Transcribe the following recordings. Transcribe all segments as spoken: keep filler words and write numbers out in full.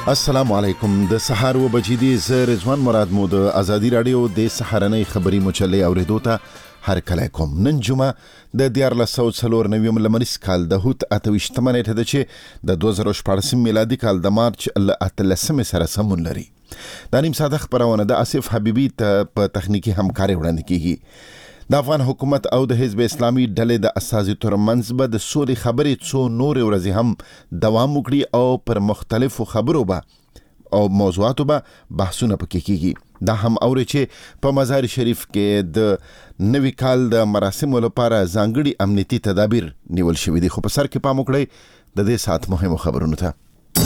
السلام علیکم. د سحر و بجې دي. زه رضوان مراد مو د ازادي رادیو د سحرنۍ خبري مجلې اوریدو ته هر کله کوم. نن جمعه د دیارلس سوه څلور نوي لمریز کال د هوت اته ویشتمه نیټه ده چې د دوه زره شپاړسم میلادي کال د مارچ له اتلسمې سره سمون لري. دا نیم ساده خبرونه د آصف حبیبي ته په تخنیکی همکاري وړاندې کیږي. د افغان حکومت او د حزب اسلامي ډلې د اساسي ترمنځ به د سولې خبرې څو نور ورځې هم دوام وکړي او پر مختلفو خبرو به او موضوعاتو به بحثونه پکې کیږي. دا هم اوري چې په مزار شریف کې د نوي کال د مراسمو لپاره ځانګړي امنیتي تدابیر نیول شوي دي. خو په سر کې پام وکړئ د دې سات مهمو خبرونو ته.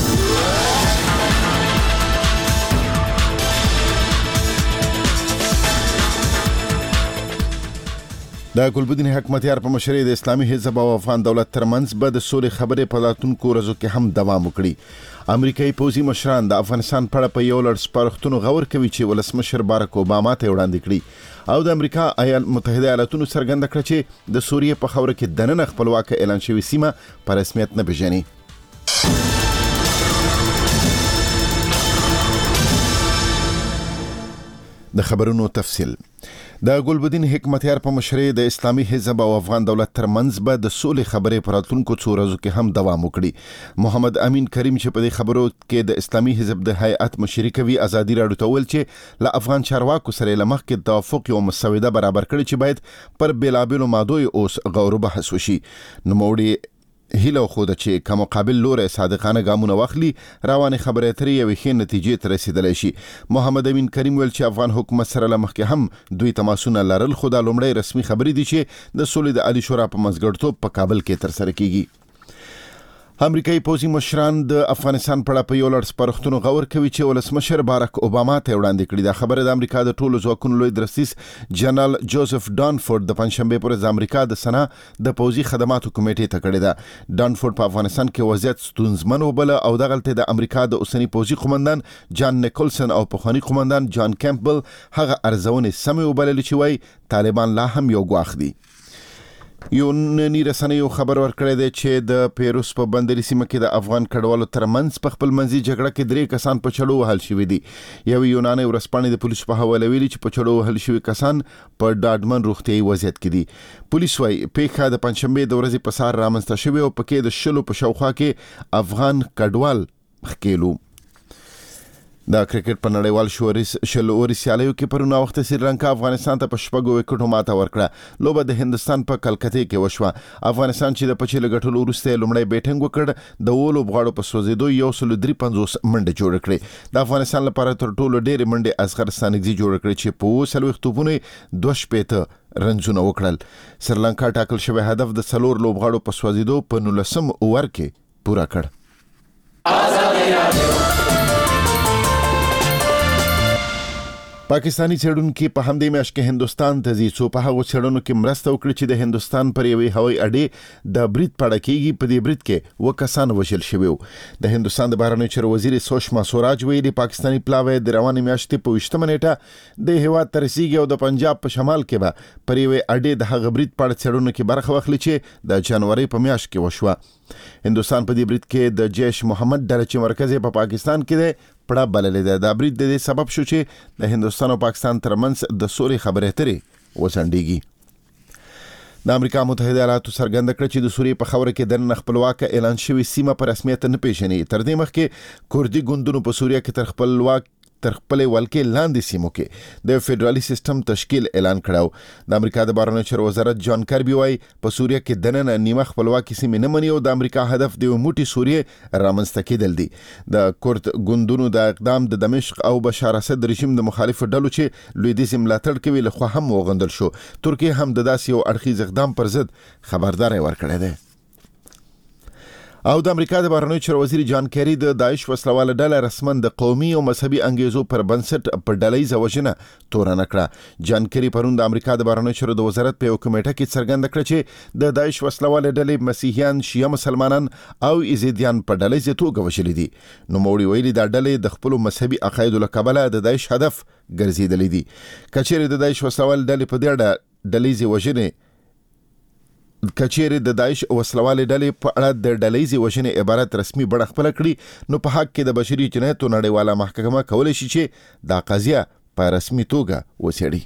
د ګلبدین حکمتیار په مشرۍ د اسلامي حزب او افغان دولت ترمنځ به د سولې خبرې په راتلونکو ورځو کې هم دوام وکړي. امریکایي پوځي مشران د افغانستان په اړه په یو لړ سپارښتنو غور کوي چې ولسمشر بارک اوباما ته وړاندې کړي او د امریکا متحده ایالاتونو څرګنده کړه چې د سوریې په خاوره کې دننه خپلواکه اعلان شوې سیمه په رسمیت نه پیژني. د خبرونو تفصیل. د ګلبدین حکمتیار په مشرۍ د اسلامي حزب او افغان دولت ترمنځ به د سولې خبرې په راتلونکو څو ورځو کې هم دوام وکړي. محمد امین کریم چې په دې خبرو کې د اسلامي حزب د هیئت مشري کوي ازادي راډیو ته ویل چې له افغان چارواکو سره له مخکې توافق یو مسوده برابر کړي چې باید پر بېلابېلو مادو اوس غور و بحث وشي. نوموړي هیله خوده چې کوم مقابل لوري صادقانه ګامونه واخلي روانه خبرې اترې یو ښه نتیجې ته رسیدلی شي. محمد امین کریم ویل چې افغان حکومت سره لمخکې هم دوی تماسونه لرل، خو دا لومړی رسمي خبرې دي چې د سولې د عالی شورا په منځګړیتوب په کابل کې ترسره کیږي. امریکایي پوځي مشران د افغانستان په اړه په یو لړ سپارښتنو غور کوي چې ولسمشر بارک اوباما ته وړاندې کړي. دا خبره د امریکا د ټولو ځواکونو لوی درسیس جنرال جوزف ډانفورد د پنځشنبې پر ورځ د امریکا د سنا د پوځي خدماتو کمیټې ته کړې ده. ډانفورد په افغانستان کې وضعیت ستونزمن وبله او دغلته د امریکا د اوسنی پوځي قومندان جان نیکولسن او پخوانی قومندان جان کیمپبل هغه ارزونې سمې وبللې چې وایي طالبان لا هم یو ګواښ دي. یو نننی رسنیو خبر ورکړی دی چې د پیروس په بندري سیمه کې د افغان کډوالو ترمنځ په خپل منځي جګړه کې درې کسان په چړو وهل شوي دي. یو یوناني ورځپاڼې د پولیسو په حواله ویلي چې په چړو وهل شوي کسان په ډاډمن روغتیایي وضعیت کې دي. پولیس وايي پیښه د پنځشنبې د ورځې په سهار رامنځته شوې او پکې د شلو په شاوخوا کې افغان کډوال ښکېلو. د کرکټ په نړیوال شوري شلوري سیالیو کې پرونه وخت سریلانکا افغانستان ته په شپږو وکټو ماته ورکړه. لوبه د هندستان په کلکته کې وشوه. افغانستان چې د پچیل ګټلو وروسته لومړی بیټینګ وکړ د اولو بغاړو په سوزیدو یو سل درې پنځوس منډه جوړ کړې. د افغانستان لپاره تر ټولو ډېرې منډه اصغر ستانکزي جوړ کړې چې په اوسلو توپونه دوه شپېته رنزونه وکړل. سریلانکا ټاکل شوی هدف د څلور لوبغاړو په سوزیدو په نولسم اوور کې پوره کړ. پاکستانی څېړونکي په همدې میاشت کې هندوستان ته ځي څو په هغو څېړنو کې مرسته وکړي چې د هندوستان پر یوې هوایي اډې د برید په اړه کېږي. په دې برید کې اووه کسان وژل شوي وو. د هندوستان د بهرنیو چارو وزیر سوشما سوراج ویلي پاکستانی پلاوی د روانې میاشتې په ویشتمه نیټه د هېواد ته رسیږي او د پنجاب په شمال کې به پر یوې اډې د هغه برید په اړه څېړنو کې برخه واخلي چې د جنوري په میاشت کې وشوه. هندوستان په دې برید کې د جیش محمد ډله چې مرکز په پاکستان کې دی پړه بللې ده. دا برید د دې سبب شو چې د هندوستان او پاکستان ترمنځ د سولې خبرې اترې وځنډېږي. د امریکا متحده ایالاتو څرګنده کړه چې د سوریې په خاوره کې دننه خپلواکه اعلان شوې سیمه په رسمیت نه پیژني. تر دې مخکې کوردي ګوندونو په سوریه کې تر خپلواک تر خپلې ولکې لاندې سیمو کې د فدرالي سیستم تشکیل اعلان کړو. د امریکا د بهرنیو چارو وزارت جان کربي وايي په سوریه کې دننه نیمه خپلواکي سیمې نه مني او د امریکا هدف د یو موټی سوریې رامنځته کېدل دي. د کورد ګوندونو د اقدام د دمشق او بشار اسد رژیم د مخالفو ډلو چې لویدیځ ملاتړ کوي لخوا هم وغندل شو. ترکیه هم د داسې یو اړخیز اقدام پر ضد خبرداری ورکړی دی. او د امریکا د بهرنیو چارو وزیر جان کیری د داعش وسلواله ډله رسماً د قومي او مذهبي انګیزو پر بنسټ په ډلهییزه وژنه تورنه کړه. جان کیری پرون د امریکا د بهرنیو چارو د وزارت په یو کمیټه کې څرګنده کړه چې د داعش وسلواله ډلې مسیحیان، شیعه مسلمانان او یزیدیان په ډلهییزه توګه وژلي دي. نوموړي ویلي دا ډلې د خپلو مذهبي عقایدو له کبله د داعش هدف ګرځېدلې دي. که چیرې د داعش وسلواله ډلې په دې ډلهییزې وژنې کچېره د داعش وسلوالې ډلې په اړه د ډلېزي وژنې عبارت رسمي بڼه خپل کړي نو په حق کې د بشري جنایتو نړیواله محکمه کولای شي چې دا قضیه په رسمي توګه وڅېړي.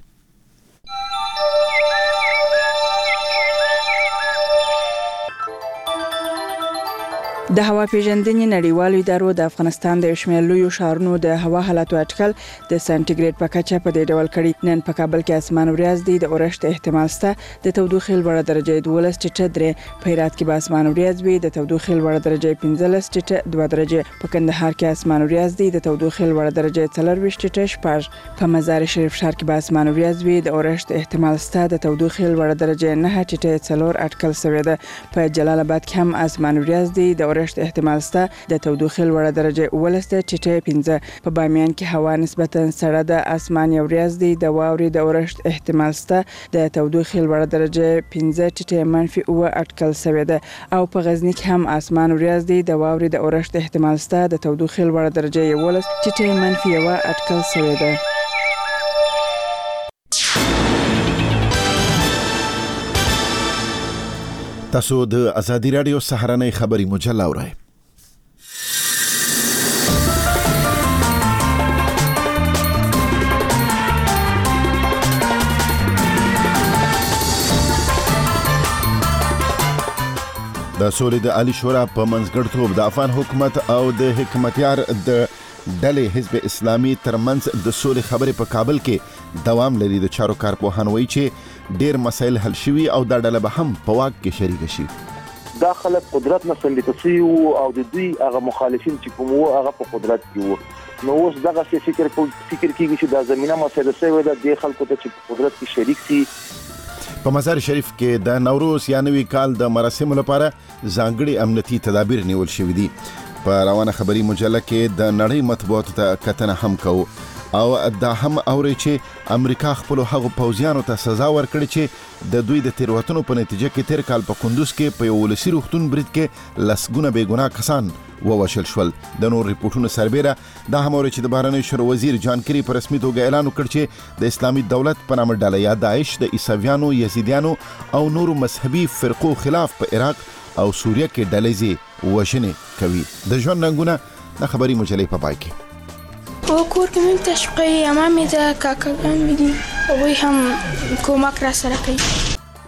د هوا پیژندنې نړیوالو ادارو د افغانستان د شمال لویو ښارونو د هوا حالاتو اټکل د سانټیګریډ په کچه په دې ډول کړي. نن په کابل کې اسمان وریځ دی، د اورښت احتمال شته، د تودوخې لوړه درجه دولس ټیټه درې، په هرات کې به اسمان وریځ وي، د تودوخې لوړه درجه پنځلس ټیټه دوه درجه، په کندهار کې اسمان وریځ دی، د تودوخې لوړه درجه څلرویشت ټیټه شپږ، په مزار شریف ښار کې به اسمان وریځ وي، د اورښت احتمال شته، د تودوخې لوړه درجه نه ټیټه څلور اټکل شوې ده. په جلال آباد کې هم اسمان وریځ دی، د اورښت احتمال شته، د تودوخې لوړه درجه ولس ده ټیټه پنځه، په بامیان کې هوا نسبتا سړه ده، اسمان یو وریځ دی، د واورې د اورښت احتمال شته، د تودوخې لوړه درجه پنځه ټیټه منفي اوه اټکل شوې ده. او په غزنی کې هم اسمان وریځ دی، د واورې د اورښت احتمال شته، د تودوخې لوړه درجه یولس ټیټه منفي یوه اټکل شوې ده. تاسو د ازادي رادیو سهارنۍ خبري مجله اورئ. د سولې د عالی شورا په منځګړیتوب د افغان حکومت او د حکمتیار د ډلې حزب اسلامي ترمنځ د سولې خبرې په کابل کې دوام لري. د چارو کارپوهان وایي چې ډېر مسایل حل شوي او دا ډله به هم په واک کې شریک شي. دا خلک قدرت نه سملتسي او د دوی هغه مخالفین چې کوم وو هغه په قدرت کې وو. نو اوس دغه فکر فکر کیږي چې دا زمينه مسایل سوي ده د خلکو ته چې په قدرت کې شریک شي. په مزار شریف کې د نوروز یا نوي کال د مراسمو لپاره ځانګړي امنیتي تدابیر نیول شوي دي. په روانه خبري مجله کې د نړۍ مطبوعاتو ته کتنه هم کوو او دا هم اوري چې امریکا خپل هغو پوځیانو ته سزا ورکړي چې د دوی د تیروتنو په نتیجه کې تیر کال په کندوز کې په یو ولسي روغتون برید کې لسګونه بېګناه کسان ووژل شول. د نور ریپورتونو سربیره دا هم اوري چې د بهرنیو چارو وزیر جان کری په رسمي توګه اعلان وکړ چې د اسلامي دولت په نامه ډله یا داعش د عیسویانو، یزیدیانو او نورو مذهبي فرقو خلاف په عراق او سوریه کې ډلېزي وژنې کوي. د ژوند رنګونه د خبري مجلې په پای کې و کور کې مې تشقي امامي د کاکاګان مې دي او وي هم کومک را سره کوي.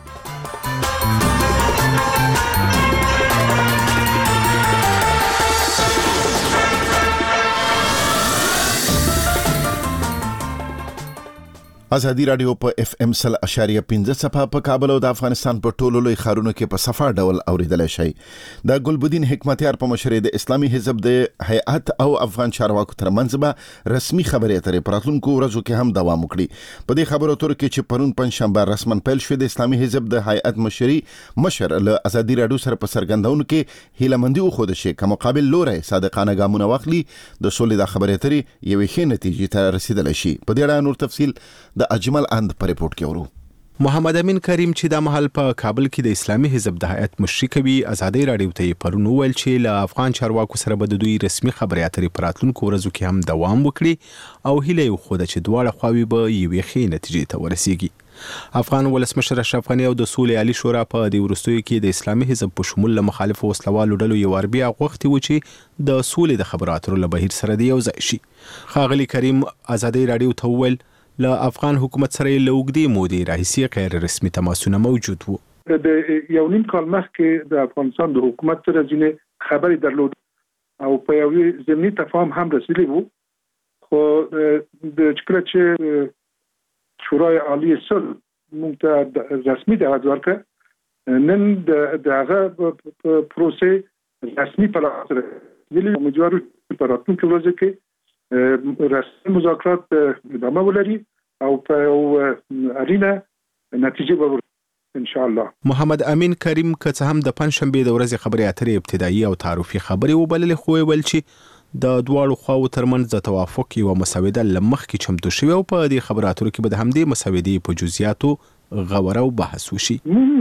ازادي رادیو په اف ام سل اشاریه پنځه صفه په کابل او د افغانستان په ټولو لوی ښارونو کې په صفه ډول اوریدلای شي. د ګلبدین حکمتیار په مشرۍ د اسلامي حزب د هیئت او افغان چارواکو ترمنځ به رسمي خبرې اترې په راتلونکو ورځو کې هم دوام وکړي. په دې خبرو اترو کې چې پرون پنځشنبه رسماً پیل شوې د اسلامي حزب د هیئت مشري مشر له ازادي رادیو سره په څرګندونو کې هیلهمندي وښوده چې که مقابل لوري صادقانه ګامونه واخلي د سولې د خبرې اترې یوې ښې نتیجې ته رسیدلی شي. په دې اړه نور تفصیل د اجمل اند په ریپورت کې ورو. محمد امین کریم چې د محل په کابل کې د اسلامي حزب د هیئت مشري کوي ازادي رادیو ته پرون ویل چې له افغان چارواکو سره به د دوی رسمي خبرې اترې په راتلونکو ورځو کې هم دوام وکړي او هیله یې وښوده چې دواړه خواوې به یوې ښې نتیجې ته ورسیږي. افغان ولسمشر اشرف غني او د سولې عالی شورا په دې وروستیو کې د اسلامي حزب په شمول له مخالفو وسلوالو ډلو یو اربیا غوښتي و چې د سولې د خبرو اترو له بهیر سره د یو ځای شي. ښاغلي کریم ازادي رادیو ته وویل له افغان حکومت سره له اوږدې مودې راهیسې غیر رسمي تماسونه موجود وو. د یو نیم کال مخکې د افغانستان د حکومت سره ځینې خبرې درلود او په یوې ضمني تفاهم هم رسیدلی وو. خو د کله چې شورای عالی صلح موږ ته رسمي دعوت ورکړه، نن د هغه پروسې رسمي په لاس راغلي. امیدوارو چې په راتلونکو ورځو کې رسمي مذاکرات ادامه ولري او په اړینه نتیجه به ان شاء الله. محمد امین کریم که څه هم د پنځشنبې د ورځې خبرې اترې ابتدایي او تعارفي خبرې وبللې، خو ویل چې د دواړو خواو ترمنځ د توافق یوه مسوده له مخکې چمتو شوې او په دې خبرو اترو کې به د همدې مسودې په جزئیاتو غور او بحث وشي.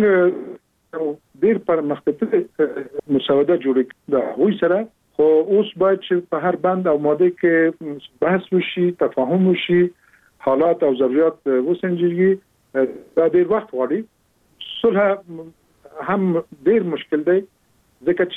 موږ ډېر پرمختللې مسوده جوړه کړې ده هغوی سره، خو اوس باید چې په هر بند او ماده کې بحث وشي، تفاهم وشي، حالات او ضرورت وسنجيږي. دا ډېر وخت غواړي. صلح هم ډیر مشکل دی ځکه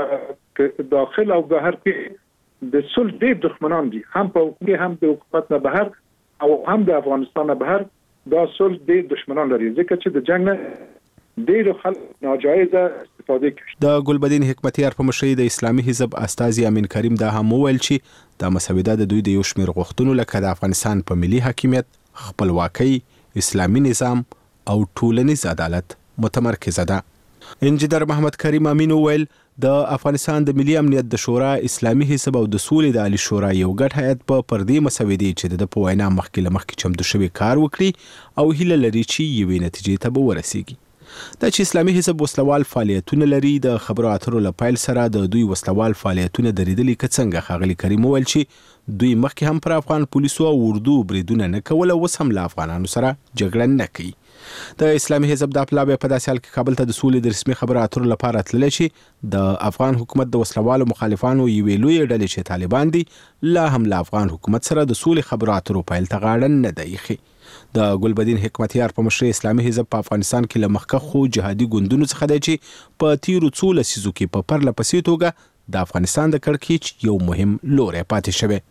چې داخل او بهر کې د صلح ډیر دښمنان دي، هم په حکومت هم د حکومت نه بهر او هم د افغانستان نه بهر دا صلح ډیر دښمنان لري ځکه چې د جنگ نه ډیر خلک ناجایزه استفاده کوي. د ګلبدین حکمتیار په مشرۍ د اسلامي حزب استاذ امین کریم دا هم وویل چې د مسوده د دوی د یو شمېر غوښتنو لکه د افغانستان په ملي حاکمیت، خپلواکۍ، اسلامي نظام او ټولنیز عدالت متمرکزه ده. انجینر محمد کریم امین وویل د افغانستان د ملي امنیت د شورا، اسلامي حزب او د سولې د عالی شورا یو ګډ هیئت په پردې مسودې چې د په وینا مخکې له مخکې چمتو شوی کار وکړي او هیله لري چې یوې نتیجې ته به ورسیږي. دا چې اسلامي حزب وسلوال فعالیتونه لري، د خبرو اترو له پیل سره د دوی وسلوال فعالیتونه درېدلي که څنګه. ښاغلي کریم وویل چې دوی مخکې هم پر افغان پولیسو او اردو بریدونه نه کول او اوس هم له افغانانو سره جګړه نه کوي. د اسلامي حزب د پلاوی په داسې حال کې کابل ته د سولې د رسمي خبرو اترو لپاره تللی چې د افغان حکومت د وسلوالو مخالفانو یوې لویې ډلې چې طالبان دي لا هم له افغان حکومت سره د سولې خبرو اترو پیل ته غاړه نه ده ایښې. د ګلبدین حکمتیار په مشرۍ اسلامي حزب په افغانستان کې له مخکښو جهادي ګوندونو څخه دی چې په تیرو څو لسیزو کې په پرله پسې توګه د افغانستان د کړکېچ یو مهم لوری پاتې شوی.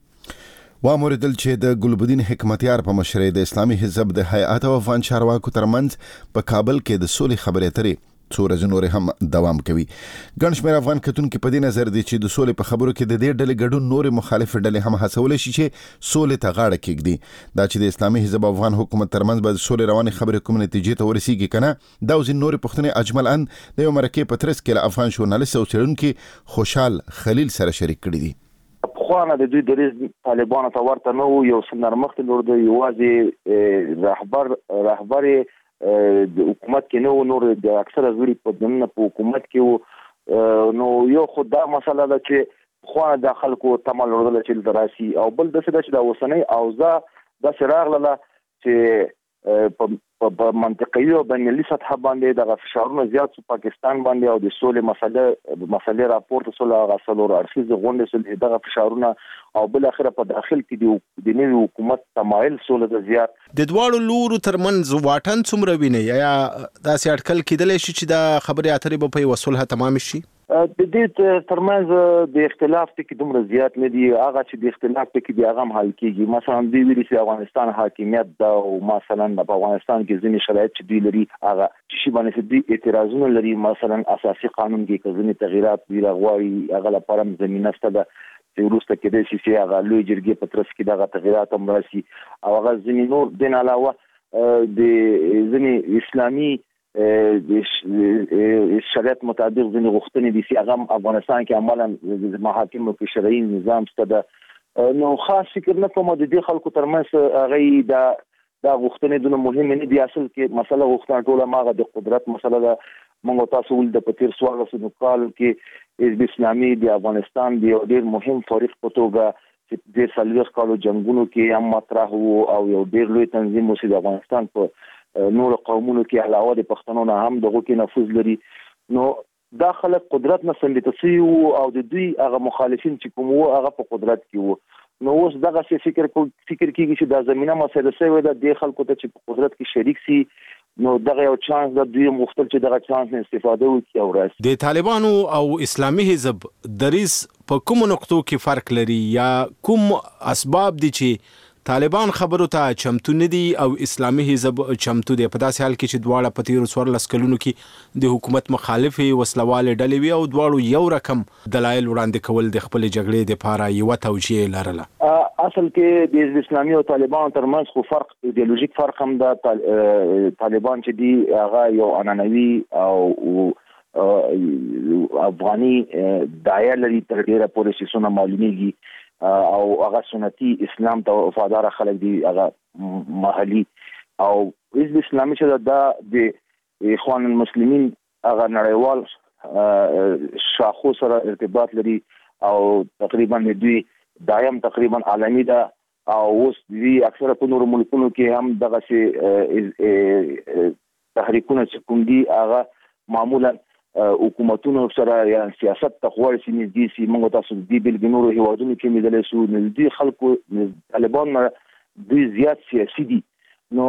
واموردل چې د ګلبدین حکمتیار په مشرۍ د اسلامي حزب د هیئات او افغان چارواکو ترمنځ په کابل کې د سولې خبرې اترې څو ورځې نورې هم دوام کوي. ګڼ شمېر افغان کتونکي په دې نظر دي چې د سولې په خبرو کې د دې ډلې ګډون نورې مخالفې ډلې هم هڅولی شي چې سولې ته غاړه کېږدي. دا چې د اسلامي حزب او افغان حکومت ترمنځ به د سولې روانې خبرې کوم نتیجې ته ورسیږي که نه، دا او ځینې نورې پوښتنې اجملاً د یو مرکې په ترڅ کې له افغان ژورنالست او څېړونکي خوشحال خلیل سره شریک کړي دي. خوانه د دوی دریز طالبانو ته ورته نه و، یو څه نرمښت لرلو، یوازې رهبر رهبر د حکومت کې نه و، نور د اکثره غړي په دننه په حکومت کې و. نو یو خو دا مسله ده چې خوانه د خلکو تمه لرله چې دلته راشي، او بل داسې ده چې د اوسنۍ اوضاع داسې راغله چې په منطقوي او بینالمللي سطحه باندې دغه فشارونه زیات شو پاکستان باندې، او د سولې مسله مسلې راپورته سوله هغه څلور اړخیزې غونډې سولې دغه فشارونه، او بل اخره په داخل کې د نوي حکومت تمایل سوله د زیات د دواړو لورو ترمنځ واټن څومره ویني، یا داسې اټکل کېدلی شي چې دا خبرې اترې به په یوه صلح تمام شي؟ د دې ترمنځ د اختلاف ټکي دومره زیات نه دي، هغه چې د اختلاف ټکي دی هغه هم حل کېږي. مثلا دوی ویلي چې افغانستان حاکمیت ده، او مثلا په افغانستان کې ځینې شرایط چې دوی لري هغه شي باندې دوی اعتراضونه لري، مثلا اساسي قانون کې که ځینې تغییرات دوی راغواړي هغه لپاره زمینه شته ده چې وروسته کېدای شي چې هغه لوی جرګې په ترڅ کې دغه تغییرات هم راشي، او هغه ځینې نور دین علاوه د ځینې اسلامي شریعت مطابق ځینې غوښتنې دي چې هغه افغانستان کې عملاً د محاکمو کې شرعي نظام شته ده. نو خاص فکر نه کوم د دې خلکو ترمنځ هغه دا دا غوښتنې دونه مهمې نه دي. اصل کې مسله غوښتنه ټوله ماغه د قدرت مسله ده. موږ تاسو ول د پتیر څوارلسو کال کې حزب اسلامي د افغانستان د یو ډېر مهم فریق په توګه چې د څلوېښت کالو جنګونو کې هم مطرح وو، او یو ډېر لوی تنظیم و چې د افغانستان په نور قومونو کې علاوه د پښتنو نه هم دغه کې نفوذ لري. نو دا خلک قدرت نه سمبیت شي او د دوی هغه مخالفین چې کوم وو هغه په قدرت کې وو. نو اوس دغه فکر فکر کیږي چې دا زمينه مسله سوي ده د خلکو ته چې په قدرت کې شریک سي، نو دغه یو چانس د دوی مختل چې دغه چانس نه استفاده وکړي او راشي. د طالبانو او اسلامي حزب دریز په کوم نقطو کې فرق لري، یا کوم اسباب دي چې طالبان خبرو ته چمتو نه دي او اسلامي حزب چمتو دي، په داسې حال کې چې دواړه په تیرو څوارلس کلونو کې د حکومت مخالفې وسلوالې ډلې وي او دواړو یو رقم دلایل وړاندې کول د خپل جګړې دپاره یوه توجیه لرله؟ اصل کې د حزب اسلامي او طالبانو ترمنځ خو فرق ایدئولوژیک فرق هم ده. طالبان چې دي هغه یو عنعنوي او افغاني داعیه لري تر ډیره پورې چې څونه معلومیږي، او هغه سنتي اسلام ته وفادار خلک دي، هغه محلي. او حزب اسلامي چې دا د اخوان المسلمین هغه نړیوال شاخو سره ارتباط لري، او تقریبا دوی دایم تقریبا عالمي ده، او اوس دوی اکثره په نورو ملکونو کې هم دغه شي تحریکونه چې کوم دي هغه معمولا حکومتونو سره یا سیاست ته غوړ شي نږدې شي. موږ تاسو د دې بل نورو هیوادونو کې مدلې شو نږدې خلکو طالبان دوی زیات سیاسي دي. نو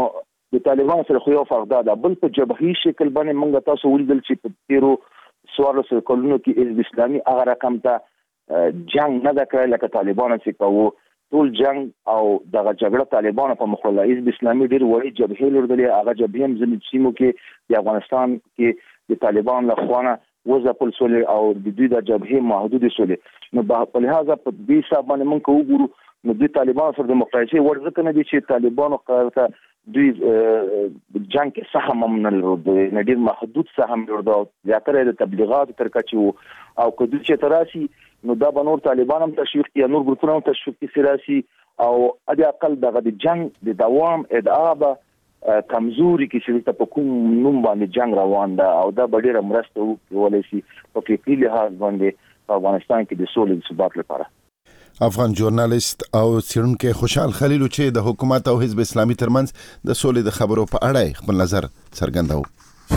د طالبانو سره خو یو فرق ده بل په جبهي شکل باندې موږ تاسو ولیدل چې په تیرو سوالو سره کولونو کې حزب اسلامي هغه رقم ته جنگ نه دا کړی لکه طالبانو چې کوو ټول جنگ او دغه جګړه طالبانو په مخ ولا حزب اسلامي ډیر وړي جبهې لرلې هغه جبهې هم ځینې سیمو کې د افغانستان کې د طالبان له خوانه وځپل سول او د دوی د جبهې محدود سول نو په لحاظ په دې حساب باندې موږ وګورو نو د طالبانو سره د مقایسې ورته کنه دي چې طالبانو قرارته دوی جنگ کې سهم هم نه لري نه ډیر محدود سهم لري زیاتره د تبلیغات تر کچو او کله چې تراسي نو دا بنور طالبان هم تشویق یا نور ګروپونه هم تشویق سیاسي او ادي اقل دغه د جنگ د دوام ادعا به کمزوري کې چې په کوم نوم باندې جنگ روان ده او دا ډیره مرسته وکولای شي په کې لحاظ باندې په افغانستان کې د سولې او ثبات لپاره. افغان ژورنالیست او څېړونکی خوشحال خلیل چې د حکومت او حزب اسلامي ترمنځ د سولې د خبرو په اړه خپل نظر څرګنداوه.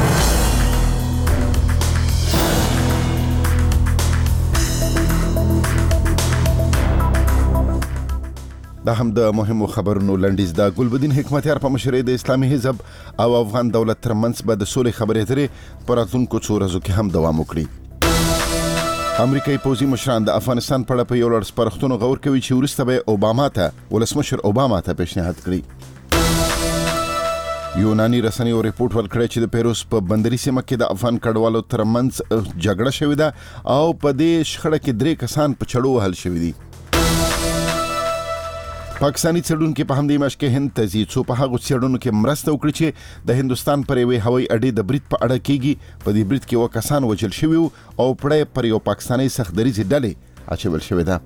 دا هم د مهمو خبرونو لنډیز دا ګلبدین حکمتیار په مشرۍ د اسلامي حزب او افغان دولت ترمنځ به د سولې خبرې اترې په راتلونکو څو ورځو کې هم دوام وکړي. امریکایي پوځي مشران د افغانستان په اړه په یو لړ سپارښتنو غور کوي چې وروسته به اوباما ته ولسمشر اوباما ته پیشنهاد کړي. یوناني رسنیو ریپورت ورکړی چې د پیروس په بندري سیمه کې د افغان کډوالو ترمنځ جګړه شوې ده او په دې شخړه کې درې کسان په چړو وهل شوي دي. پاکستاني څېړونکي په همدې میاشت کې هند ته ځي څو په هغو څېړنو کې مرسته وکړي چې د هندوستان پر یوې هوایي اډې د برید په اړه کېږي. په دې برید کې اووه کسان وژل شوي او پړه پر یو پاکستاني سختدریځې ډلې اچول شوې ده.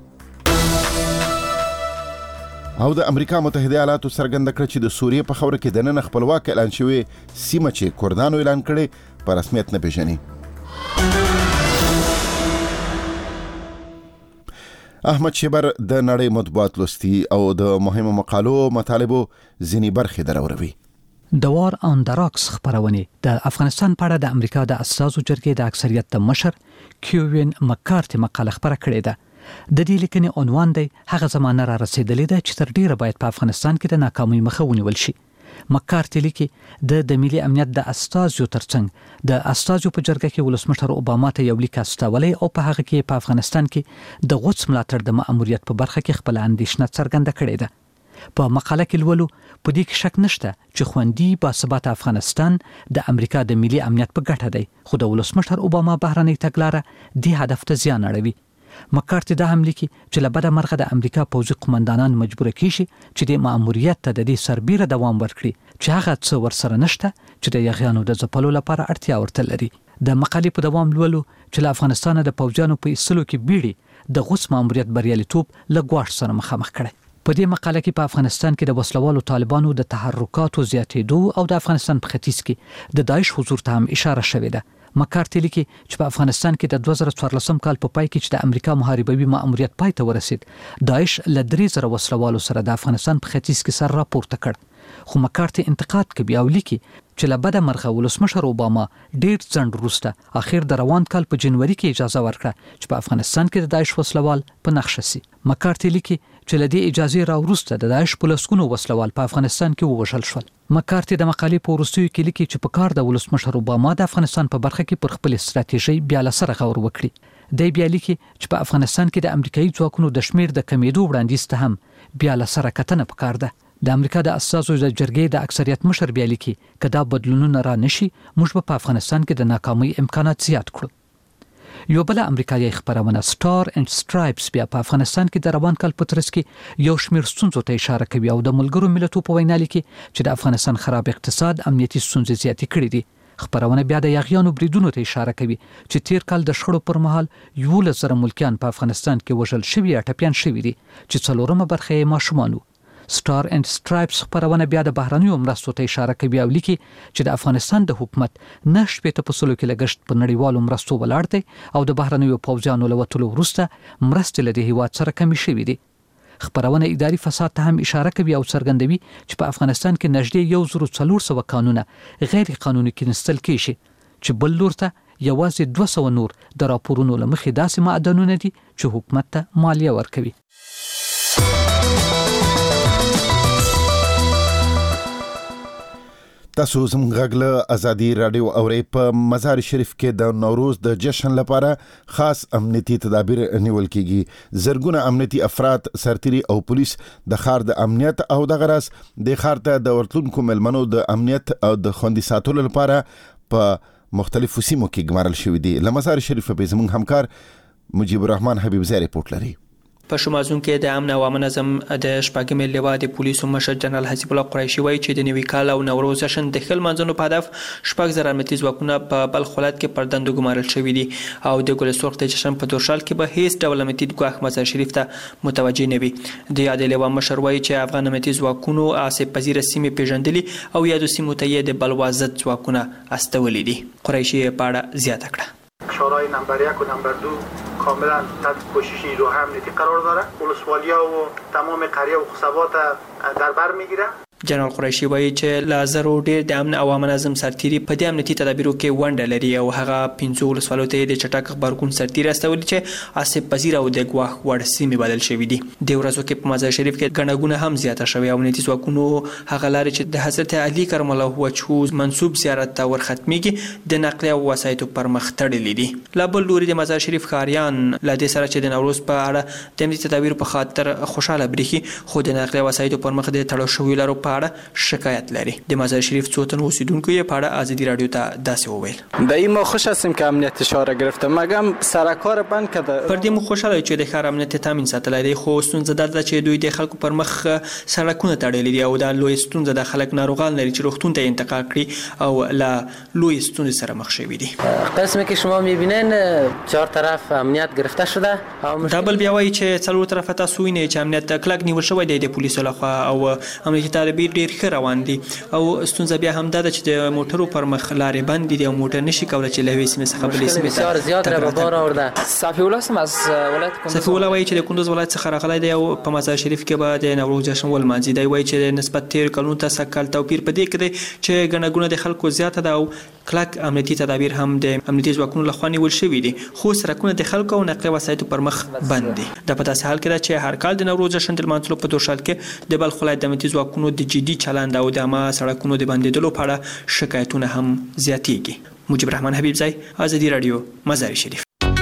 او د امریکا متحده ایالاتو څرګنده کړه چې د سوریې په خاوره کې دننه خپلواک اعلان شوې سیمه چې کردانو اعلان کړې په رسمیت نه پیژني. احمد شیبر د نړۍ مطبوعات لوستي او د مهمو مقالو مطالبو ځینې برخې دروروي. د وار آن د راکس خبرونه د افغانستان په اړه د امریکا د اساسو جرګې د اکثریت د مشر کیوین مکارتي مقاله خبره کړې ده. د دې لیکنې عنوان دی هغه زمانه را رسیدلې ده چې تر ډیره باید په افغانستان کې د ناکامۍ مخه ونیول شي. مکارتي لیکي د د ملي امنیت د استازو ترڅنګ د استازو په جرګه کې ولسمشر اوباما ته یو لیک استولی او په هغه کې په افغانستان کې د غوڅ ملاتړ د مأموریت په برخه کې خپل اندیشنه څرګنده کړې ده. په مقاله کې لولو په دې کې شک نشته چې خوندي باثبات افغانستان د امریکا د ملي امنیت په ګټه دی خو د ولسمشر اوباما بهرنۍ تګلاره دې هدف ته زیان اړوي. مکارتي دا هم لیکي چې له بده مرغه د امریکا پوځي قومندانان مجبور کیږي چې د مأموریت ته د دې سربیره دوام ورکړي چې هغه څه ورسره نشته چې د یغیانو د ځپلو لپاره اړتیا ورته لري. د مقالې په دوام لولو چې له افغانستان د پوځیانو په ایستلو کې بیړي د غوڅ مأموریت بریالیتوب له ګواښ سره مخامخ کړي. په دې مقاله کې په افغانستان کې د وسلوالو طالبانو د تحرکاتو زیاتېدو او د افغانستان په ختیځ کې د داعش حضور ته هم اشاره شوې ده. مکارتي لیکي چې په افغانستان کې د دوه زره څوارلسم کال په پای کې چې د امریکا محاربوي مأموریت پای ته ورسید داعش له درې زره وسلوالو سره د افغانستان په ختیځ کې سر راپورته کړ. خو مکارتي انتقاد کوي او لیکي چې له بده مرغه ولسمشر اوباما ډیر ځنډ وروسته اخر د روان کال په جنوري کې اجازه ورکړه چې په افغانستان کې د داعش وسلوال په نقشه سي. مکارتي لیکي چې له دې اجازه را وروسته د داعش په لسګونو وسلوال په افغانستان کې ووژل شول. مکارتي د مقالې په وروستیو کې لیکي چې په کار د ولسمشر اوباما د افغانستان په برخه کې پر خپل ستراتیژي بیا لسره غور وکړي. دی بیا لیکي چې په افغانستان کې د امریکایي ځواکونو د شمیر د کمیدو وړاندیز ته هم بیا لسره کتنه پکار ده. د امریکا د اساسو د جرګې د اکثریت مشر بیا لیکي کدا بدلونونه را نشي موږ په افغانستان کې د ناکامۍ امکانات زیات کړو. یو بل امریکایي خبرونه سٹار اینڈ سټرایپس بیا په افغانستان کې د روان کال په ترڅ کې یو شمیر ستونزو ته اشاره کوي او د ملګرو ملتونو په وینا لیکي چې د افغانستان خراب اقتصاد امنیتي ستونزې زیاتې کړې دي. خبرونه بیا د یغیانو بریدونو ته اشاره کوي چې تیر کال د شخړو پر مهال یولس زره ملکیان په افغانستان کې وژل شوي یا ټپیان شوي دي چې څلورمه برخه یې ماشومان وو. سٹار اینڈ سټرایپس خبرونه بیا د بهرنیو مرستو ته اشاره کوي او لیکي چې د افغانستان د حکومت نه شپېته په سلو کې لګښت په نړیوالو مرستو ولاړ دی او د بهرنیو پوځیانو له وتلو وروسته مرستې له دې هیواد سره کمې شوي دي. خبرونه اداري فساد ته هم اشاره کوي او څرګندوي چې په افغانستان کې نږدې یو زر څلور سوه قانونه غیر قانوني کېنستل کیږي چې بل لور ته یوازې دوه سوه نور د راپورونو له مخې داسې معدنونه دي چې حکومت ته مالیه ورکوي. تاسو زموږ غږ له ازادي رادیو اورئ. په مزار شریف کې د نوروز د جشن لپاره خاص امنیتي تدابیر نیول کیږي. زرګونه امنیتي افراد، سرتیري او پولیس د ښار د امنیت او د غرض د ښار ته د ورتلونکو ملمنو د امنیت او د خوندي ساتلو لپاره په مختلفو سیمو کې ګمارل شوي دي. له مزار شریف به زموږ همکار مجيب الرحمن حبیب زی رپورټ لري. په شمازون کې د امن او منظم د شپږمې لواء د پولیسو مشر جنرال حسیب الله قریشي وایي چې د نوي کال او نوروز جشن د خل منځونو په هدف شپږ زره امنیتي ځواکونه په بلخ ولایت کې پر دندو ګمارل شوي دي او د ګل سرخ د جشن په دورشال کې به هیڅ ډول امنیتي ګواښ مزار شریف ته متوجه نه وي. د یاد لواء مشر وایي چې افغان امنیتي ځواکونو آسیب پذیره سیمې پیژندلي او یادو سیمو ته یې د بلوا ضد ځواکونه استولي دي. قریشي په اړه زیاته کړه. شورای نمبر یک و نمبر دو کاملا تحت پوشش نیروهای امنیتی قرار داره. ولسوالی‌ها و تمام قریه و خصبات در بر میگیره. جنرال قریشي وایي چې لازرو ډیر د امن او منظم سرتیري په دې امنیتي تدابیرو کې ونډه لري او هغه پنځه ولسوالو ته د چټک خبرګون سرتیري استولي چې آسیب پذیر او د ګواښ وړ سیمې بدل شوي دي. د ورځو کې په مزار شریف کې ګڼهګونه هم زیاته شوې او امنیتي ځواکونو هغه لارې چې د حضرت علي کرم الله وجهه منسوب زیارت ته ورختمېږي د نقلیه او وسایطو پر مخ تړلي دي. لا بل لوري د مزار شریف ښاریان له دې سره چې د نوروز په اړه د امنیتي تدابیرو په خاطر خوشاله برېښي خو د نقلیه وسایطو پر مخ د تړل شویو لارو په اړه شکایت لري. د مزار شریف څو تن اوسیدونکو یې په اړه ازادي رادیو ته داسې وویل. د این ما خوش هستیم که امنیت اشاره گرفته مگم سرکار بند کرده. پر دې مو خوشاله چې د ښار امنیت تامین ساتلی دی خو ستونزه دا ده چې دوی د خلکو پر مخ سړکونه تړلي دي او دا لوی ستونزه د خلک ناروغان لري چې روغتون ته انتقال کړي او لا لوی ستونزې سره مخ شوي دي. قسمی که شما میبینین چهار طرف امنیت گرفته شده. دا بل بیا وایي چې څلور طرفه تاسو وینئ چې امنیت کلک نیول شوی دی د پولیسو لخوا او امنیتي تدابیر ډېر ښه روان دي او ستونزه بیا هم دا ده چې د موټرو پر مخ لارې بندې دي او موټر نشي کولی چې له یوې سیمې څخه بلې سیمې ته زیات را به بار آورده. صفی الله هم از ولایت کندوز. صفی الله وایي چې د کندوز ولایت څخه راغلی دی او په مزار شریف کې به د نوروز جشن ولمانځي. دی وایي چې نسبت تېرو کلونو ته سږ کال توپیر په دې کې دی چې ګڼه ګوڼه د خلکو زیاته ده او کلک امنیتي تدابیر هم د امنیتي ځواکونو لخوا نیول شوي دي خو سرکونه د خلکو او نقلیه وسایطو پر مخ بند دي. دا په داسې حال کې ده چې هر کال د نوروز جشن د لمانځلو په دورشال کې د بلخ ولایت د امنیتي ځواکونو د جدي چلند او د عامه سړکونو د بندېدلو په اړه شکایتونه هم زیاتېږي. مجيب الرحمن حبیب زی، ازادي رادیو، مزار شریف.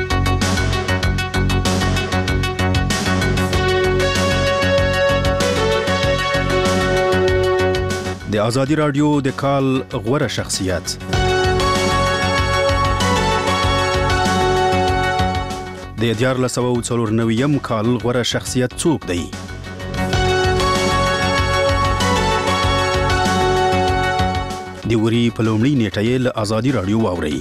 د ازادي رادیو د کال غوره شخصیت د دیارلس سوه څلور نویم کال غوره شخصیت څوک دی؟ د وري په لومړي نیټه یې له ازادي رادیو واورئ.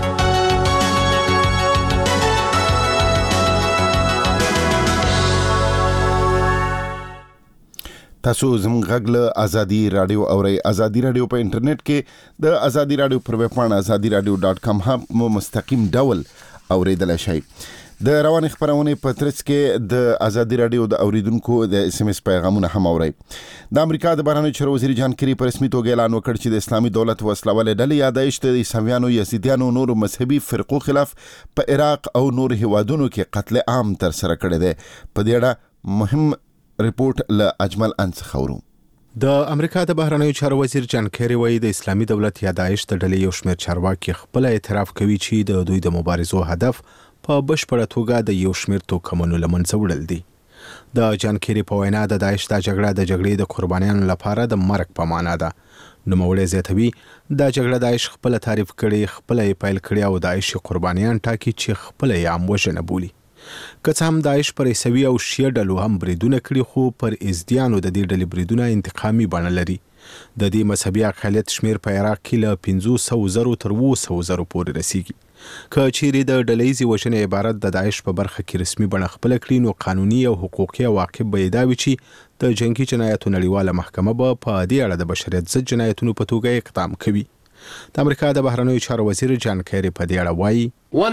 تاسو زموږ غږ له ازادي رادیو اورئ. ازادي رادیو په انټرنیټ کې د ازادي رادیو پر ویب پاڼه ازادي رادیو ډاټ کام هم مستقیم ډول اوریدلای شئ. د روانې خبرونې په ترڅ کې د ازادي رادیو د اوریدونکو د اس ام اس پیغامونه هم اورئ. د امریکا د بهرنیو چارو وزیر جان کری په رسمي توګه اعلان وکړ چې د اسلامي دولت وسله والې ډلې یا داعش د عیسویانو، یزیدیانو، نورو مذهبي فرقو خلاف په عراق او نور هیوادونو کې قتل عام تر سره کړی دی. په دې اړه مهم رپورټ له اجمل انس خورو. د امریکا د بهرنیو چارو وزیر جان کری وایي د اسلامي دولت یا داعش د ډلې یو شمېر چارواکي خپل اعتراف کوي چې د دوی د مبارزو هدف په بشپړه توګه د یو شمېر توکمونو له منځه وړل دي. د جان کری په وینا د داعش د جګړه د جګړې د قربانیانو لپاره د مرګ په معنا ده. نوموړی زیاتوي دا جګړه داعش خپل تعریف کړي، خپل یې پیل کړي او داعش قربانیان ټاکي چې خپل یې عام وژنه بولي. که څه هم داعش پر عیسوي او شیعه ډلو هم بریدونه کړي خو پر ازدیانو د دې ډلې بریدونه انتقامي بڼه لري. د دې مذهبي اقلیت شمیر په عراق کې له پنځه سوه زرو تر اوه سوه زرو پورې رسیږي. که چیرې د ډلهیزې وژنې عبارت د داعش په برخه کې رسمي بڼه خپله کړي نو قانوني او حقوقي عواقب به یې دا وي چې د جنګي جنایاتو نړیواله محکمه به په دې اړه د بشریت ضد جنایتونو په توګه اقدام کوي. د امریکا د بهرنیو چارو وزیر جان کری په دې اړه وایي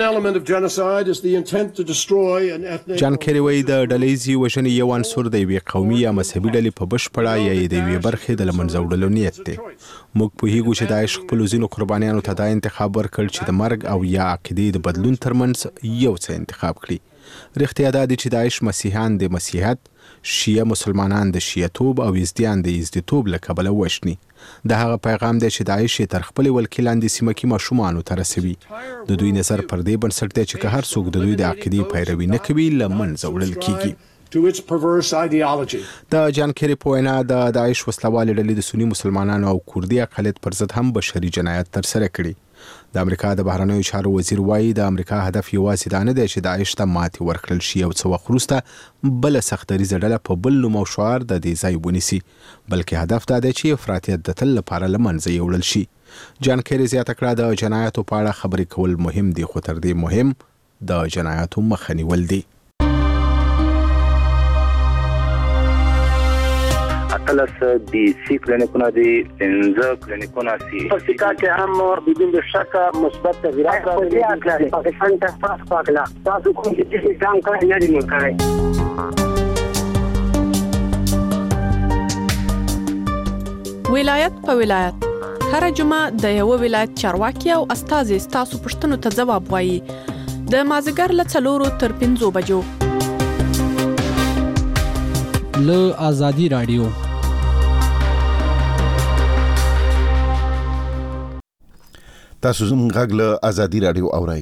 جان کری وایي د ډلهیزې وژنې یو عنصر د یوې قومي یا مذهبي ډلې په بشپړه یا یې د یوې برخې د له منځه وړلو نیت دی. موږ پوهیږو چې داعش خپلو ځینو قربانیانو ته دا انتخاب ورکړ چې د مرګ او یا عقیدې د بدلون ترمنځ یو څه انتخاب کړي. رښتیا دا دی چې داعش مسیحیان د مسیحیت، شیعه مسلمانان د شیعتوب او یزدیان د یزدیتوب له کبله وشني. د هغه پیغام دی چې داعش تر خپل ولکې لاندې سیمه کې ماشومانو ته رسوي. د دوی نظر پر دې بنسټ دی چې که هر څوک د دوی د عقیدې پیروي نه کوي له منځه وړل کیږي. د جان کیری په وینا د داعش وسلوالې ډلې د سنی مسلمانانو او کوردي اقلیت پر ضد هم بشري جنایت ترسره کړي. د امریکا د بهرنیو چارو وزیر وایي د امریکا هدف یوازې دا نه دی چې داعش ته ماتې ورکړل شي او څه وخت وروسته بله سختدریزه ډله په بل نوم او شعار د دې ځای ونیسي، بلکې هدف دا دی چې افراطیت د تل لپاره له منځه یوړل شي. جان کیری زیاته کړه د جنایاتو په اړه خبرې کول مهم دي، خو تر دې مهم د جنایاتو مخه نیول دي. اتلس دی سی کلینیکونه دی، پنځه کلینیکونه سی په سیکا کې هم بدون شک مثبت تغیرات راغلي. پاکستان ته پاس پاکلا تاسو کوم چې ځان کړی نه دی مکرای. ولایت په ولایت هر جمعه د یو ولایت چارواکي او استازي تاسو پښتنو ته ځواب وایي. د مازیګر له څلورو تر پنځو بجو له آزادي رادیو. تاسو زموږ غږ له آزادي رادیو اورئ.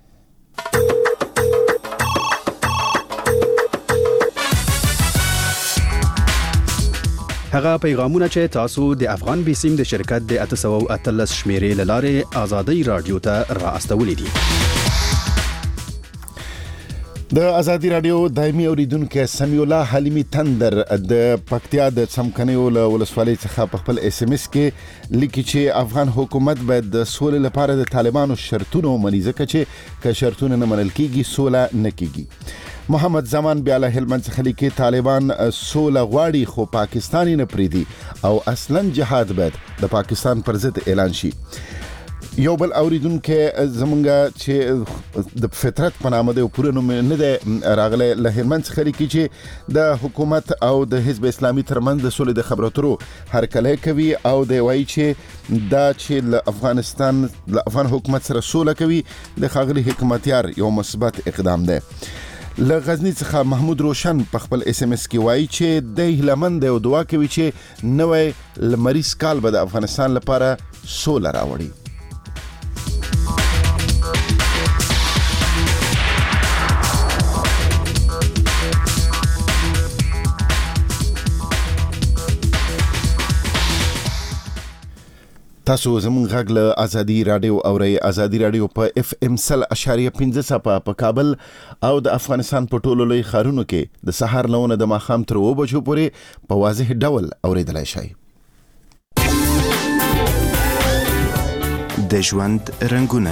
هغه پیغامونه چې تاسو د افغان بیسیم د شرکت د اته سوه او اتلس شمیرې له لارې آزادي رادیو ته را استولې دي. د آزادي رادیو دایمي اوریدونکو سمیع الله حلیمی تندر د پکتیا د څمکنیو له ولسوالۍ څخه په خپل اس ام اس کې لیکي چې افغان حکومت باید د سولې لپاره د طالبانو شرطونه ومني، ځکه چې که شرطونه نه منل کیږي سوله نه کیږي. محمد زمان بیا له هلمند څخه لیکي طالبان سوله غواړي خو پاکستاني نه پریدي او اصلا جهاد باید د پاکستان پر ضد اعلان شي. یو بل اوریدونکو زمونږ چې د فطرت په نامه د پورنو نه ده راغله له هلمند څخه لیکي چې د حکومت او د حزب اسلامي ترمنځ د سولې د خبرو اترو هرکلی کوي او د وایي چې دا چې له افغانستان له افغان حکومت سره سوله کوي د ښاغلي حکمتیار یو مثبت اقدام ده. له غزنی څخه محمود روشن په خپل اس ام اس کې وایي چې د هیلمند او دعا کوي چې نوې لمریز کال به د افغانستان لپاره سوله راوړي. تاسو زموږ غږ له آزادي رادیو اورئ. آزادي رادیو په اف ام سل اشاریه پنځه څپه په کابل او د افغانستان په ټولو لوی ښارونو کې د سهار لونه د ماښام تر اوه بجو پورې په واضح ډول اوریدلای شئ. د ژوند رنګونه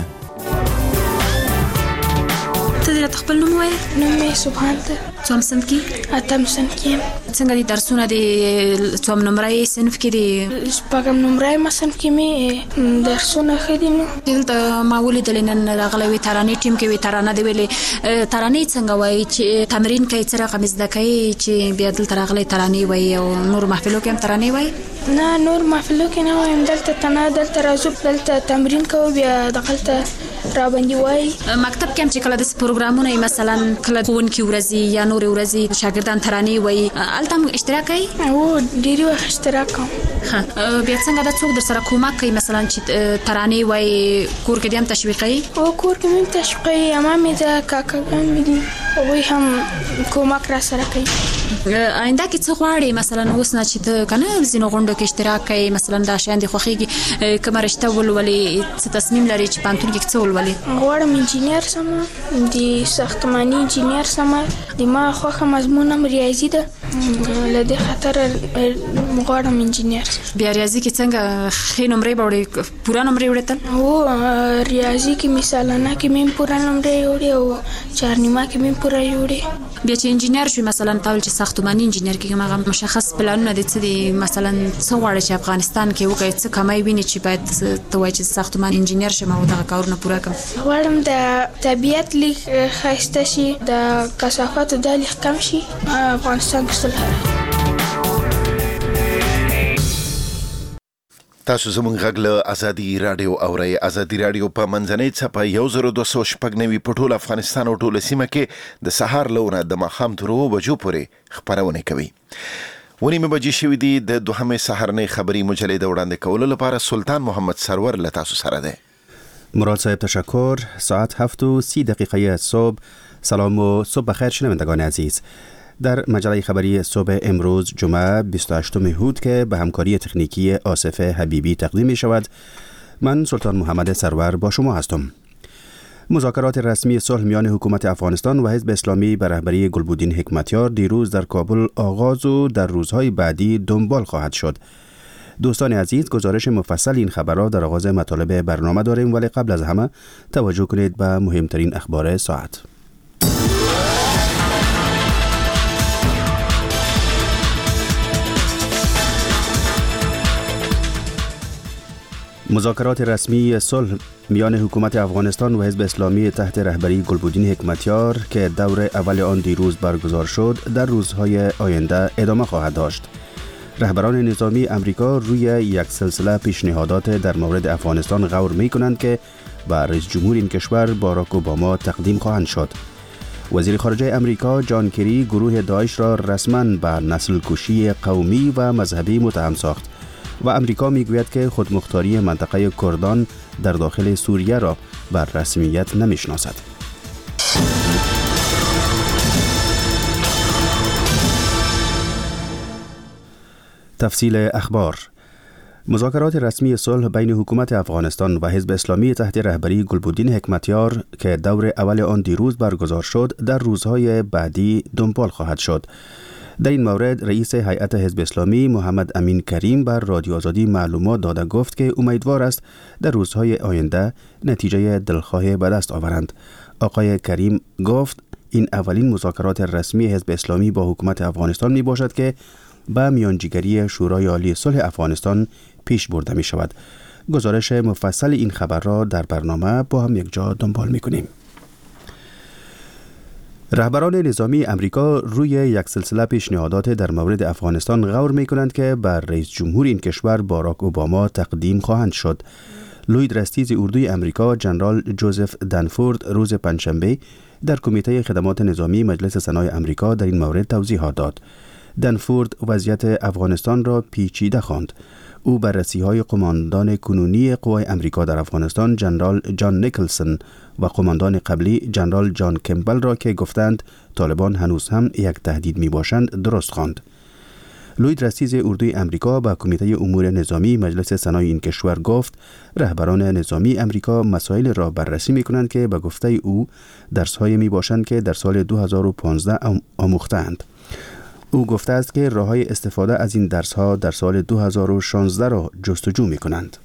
ته د خپل نوم وایې؟ نوم مې سبحان ده. څوم صنف کې؟ اتم صنف کې. څنګه دي درسونه د څوم نمرې صنف کې دي؟ شپږم نمرې ما صنف کې مې درسونه ښه دي. نو دلته ما ولیدلې نن راغلی وي ترانې ټیم کې وي ترانه دې ویلې. ترانې څنګه وایي چې تمرین کوي څه رقم زده کوي چې بیا دلته راغلی ترانې وایي او نور محفلو کې هم ترانې وایي؟ نه نور محفلو کې نه وایم، دلته تنه دلته راځو دلته تمرین کوو بیا دغلته را باندې وایي. مکتب کې هم چې کله داسې پروګرامونه مثلا کله ښوونکي ورځي یا نورې ورځي شاګردان ترانې وایي، هلته هم اشتراک کوي؟ هو ډېرې وخت اشتراک کوم. ښه بیا څنګه دا څوک در سره کومک کوي مثلا چې ترانې وایي کور کې دې هم تشویقوي؟ هو کور کې مې تشویقوي، اما مې د کاکاګان مې دي هغوی هم کومک را سره کوي. آینده کې څه غواړې مثلا اوس نه چې ته که نه ځینو غونډو کې اشتراک کوي مثلا دا شیان دې خوښېږي کومه رشته ولولې څه تصمیم لرې چې پوهنتون کې څه ولولې؟ غواړم انجینر سمه، د ساختماني انجینر سمه. د ما خوښه مضمون هم ریاضي ده، له دې خاطره غواړم انجینر. بیا ریاضي کې څنګه ښې نمرې به وړې؟ پوره نمرې وړې تل؟ هو ریاضي کې مې سالانه کې مې پوره نمرې وړې او چهارنیمه کې مې پوره وړې. بیا چې انجینر شوې مثلا تاول چې ساختماني انجینر کې هغه مشخص پلانونه دي څه دي مثلا څه غواړي چې افغانستان کې وکړي، څه کمای ویني چې باید ته وایې چې ساختمان انجینر شم او دغه کارونه پوره کړم؟ غواړم د طبیعت لیک ښایسته شي، د کثافاتو دا لیک کم شي، افغانستان کې صلح. تاسو زموږ غږ له ازادي رادیو اورئ. ازادي رادیو په منځنۍ څپه یو زر دوه سوه شپږ نوي په ټول افغانستان او ټول سیمه کې د سهار لونه د ماښام تر اوو بجو پورې خبرونه کوي. ونیمه بجې شوې دي. د دوهمې سهارنۍ خبري مجلې د وړاندې کولو لپاره سلطان محمد سرور له تاسو سره دی. مراد صاحب تشکر. ساعت هفت و سی دقیقه صبح. سلام و صبح بخیر شنوندگان عزیز. در مجله خبری صبح امروز جمعه بیست و هشتم هود که به همکاری تکنیکی آصف حبیبی تقدیم می شود، من سلطان محمد سرور با شما هستم. مذاکرات رسمی صلح میان حکومت افغانستان و حزب اسلامی به رهبری گلبودین حکمتیار دیروز در کابل آغاز و در روزهای بعدی دنبال خواهد شد. دوستان عزیز، گزارش مفصل این خبر را در آغاز مطالب برنامه داریم، ولی قبل از همه توجه کنید به مهمترین اخبار ساعت. مذاکرات رسمی صلح میان حکومت افغانستان و حزب اسلامی تحت رهبری گلبودین حکمتیار که دور اول آن دیروز برگزار شد در روزهای آینده ادامه خواهد داشت. رهبران نظامی امریکا روی یک سلسله پیشنهادات در مورد افغانستان غور می کنند که به رئیس جمهور این کشور باراک اوباما تقدیم خواهند شد. وزیر خارجه امریکا جان کری گروه داعش را رسما به نسل کشی قومی و مذهبی متهم ساخت و امریکا میگوید که خودمختاری منطقه کردان در داخل سوریه را بر رسمیت نمیشناسد. تفصیل اخبار. مذاکرات رسمی صلح بین حکومت افغانستان و حزب اسلامی تحت رهبری گلبودین حکمتیار که دور اول آن دیروز برگزار شد در روزهای بعدی دنبال خواهد شد. در این مورد رئیس هیئت حزب اسلامی محمد امین کریم بر رادیو آزادی معلومات داده گفت که امیدوار است در روزهای آینده نتیجه دلخواه به دست آورند. آقای کریم گفت این اولین مذاکرات رسمی حزب اسلامی با حکومت افغانستان می باشد که به میانجیگری شورای عالی صلح افغانستان پیش برده می شود. گزارش مفصل این خبر را در برنامه با هم یک جا دنبال می کنیم. رهبران نظامی امریکا روی یک سلسله پیشنهادات در مورد افغانستان غور می کنند که بر رئیس جمهور این کشور باراک اوباما تقدیم خواهند شد. لوید رستیز اردوی امریکا جنرال جوزف دنفورد روز پنجشنبه در کمیته خدمات نظامی مجلس سنای امریکا در این مورد توضیحات داد. دنفورد وضعیت افغانستان را پیچیده خواند. او بررسی‌های قماندان کنونی قوای امریکا در افغانستان جنرال جان نیکلسون و قماندان قبلی جنرال جان کمبل را که گفتند طالبان هنوز هم یک تهدید میباشند درست خواند. لوید رستیز اردوی امریکا با کمیته امور نظامی مجلس سنای این کشور گفت رهبران نظامی امریکا مسائل را بررسی میکنند که به گفته او درس‌های میباشند که در سال دو هزار و پانزده آموختند. او گفته است که راه‌های استفاده از این درس‌ها در سال دو هزار و شانزده را جستجو می‌کنند.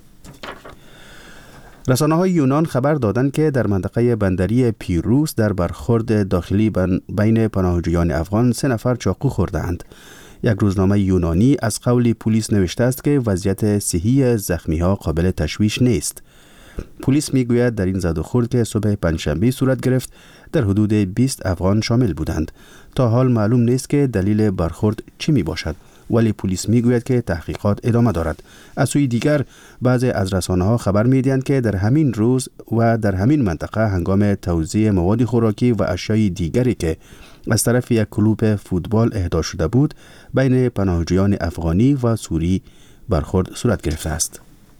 رسانه‌های یونان خبر دادند که در منطقه بندری پیروس در برخورد داخلی بین پناهجویان افغان سه نفر چاقو خورده‌اند. یک روزنامه یونانی از قول پلیس نوشته است که وضعیت صحی زخمی‌ها قابل تشویش نیست. پلیس میگوید در این زد و خورد که صبح پنجشنبه صورت گرفت در حدود بیست افغان شامل بودند. تا حال معلوم نیست که دلیل برخورد چی می باشد، ولی پلیس میگوید که تحقیقات ادامه دارد. از سوی دیگر بعضی از رسانه‌ها خبر می‌دهند که در همین روز و در همین منطقه هنگام توزیع مواد خوراکی و اشیای دیگری که از طرف یک کلوب فوتبال اهدا شده بود بین پناهجویان افغانی و سوری برخورد صورت گرفته است.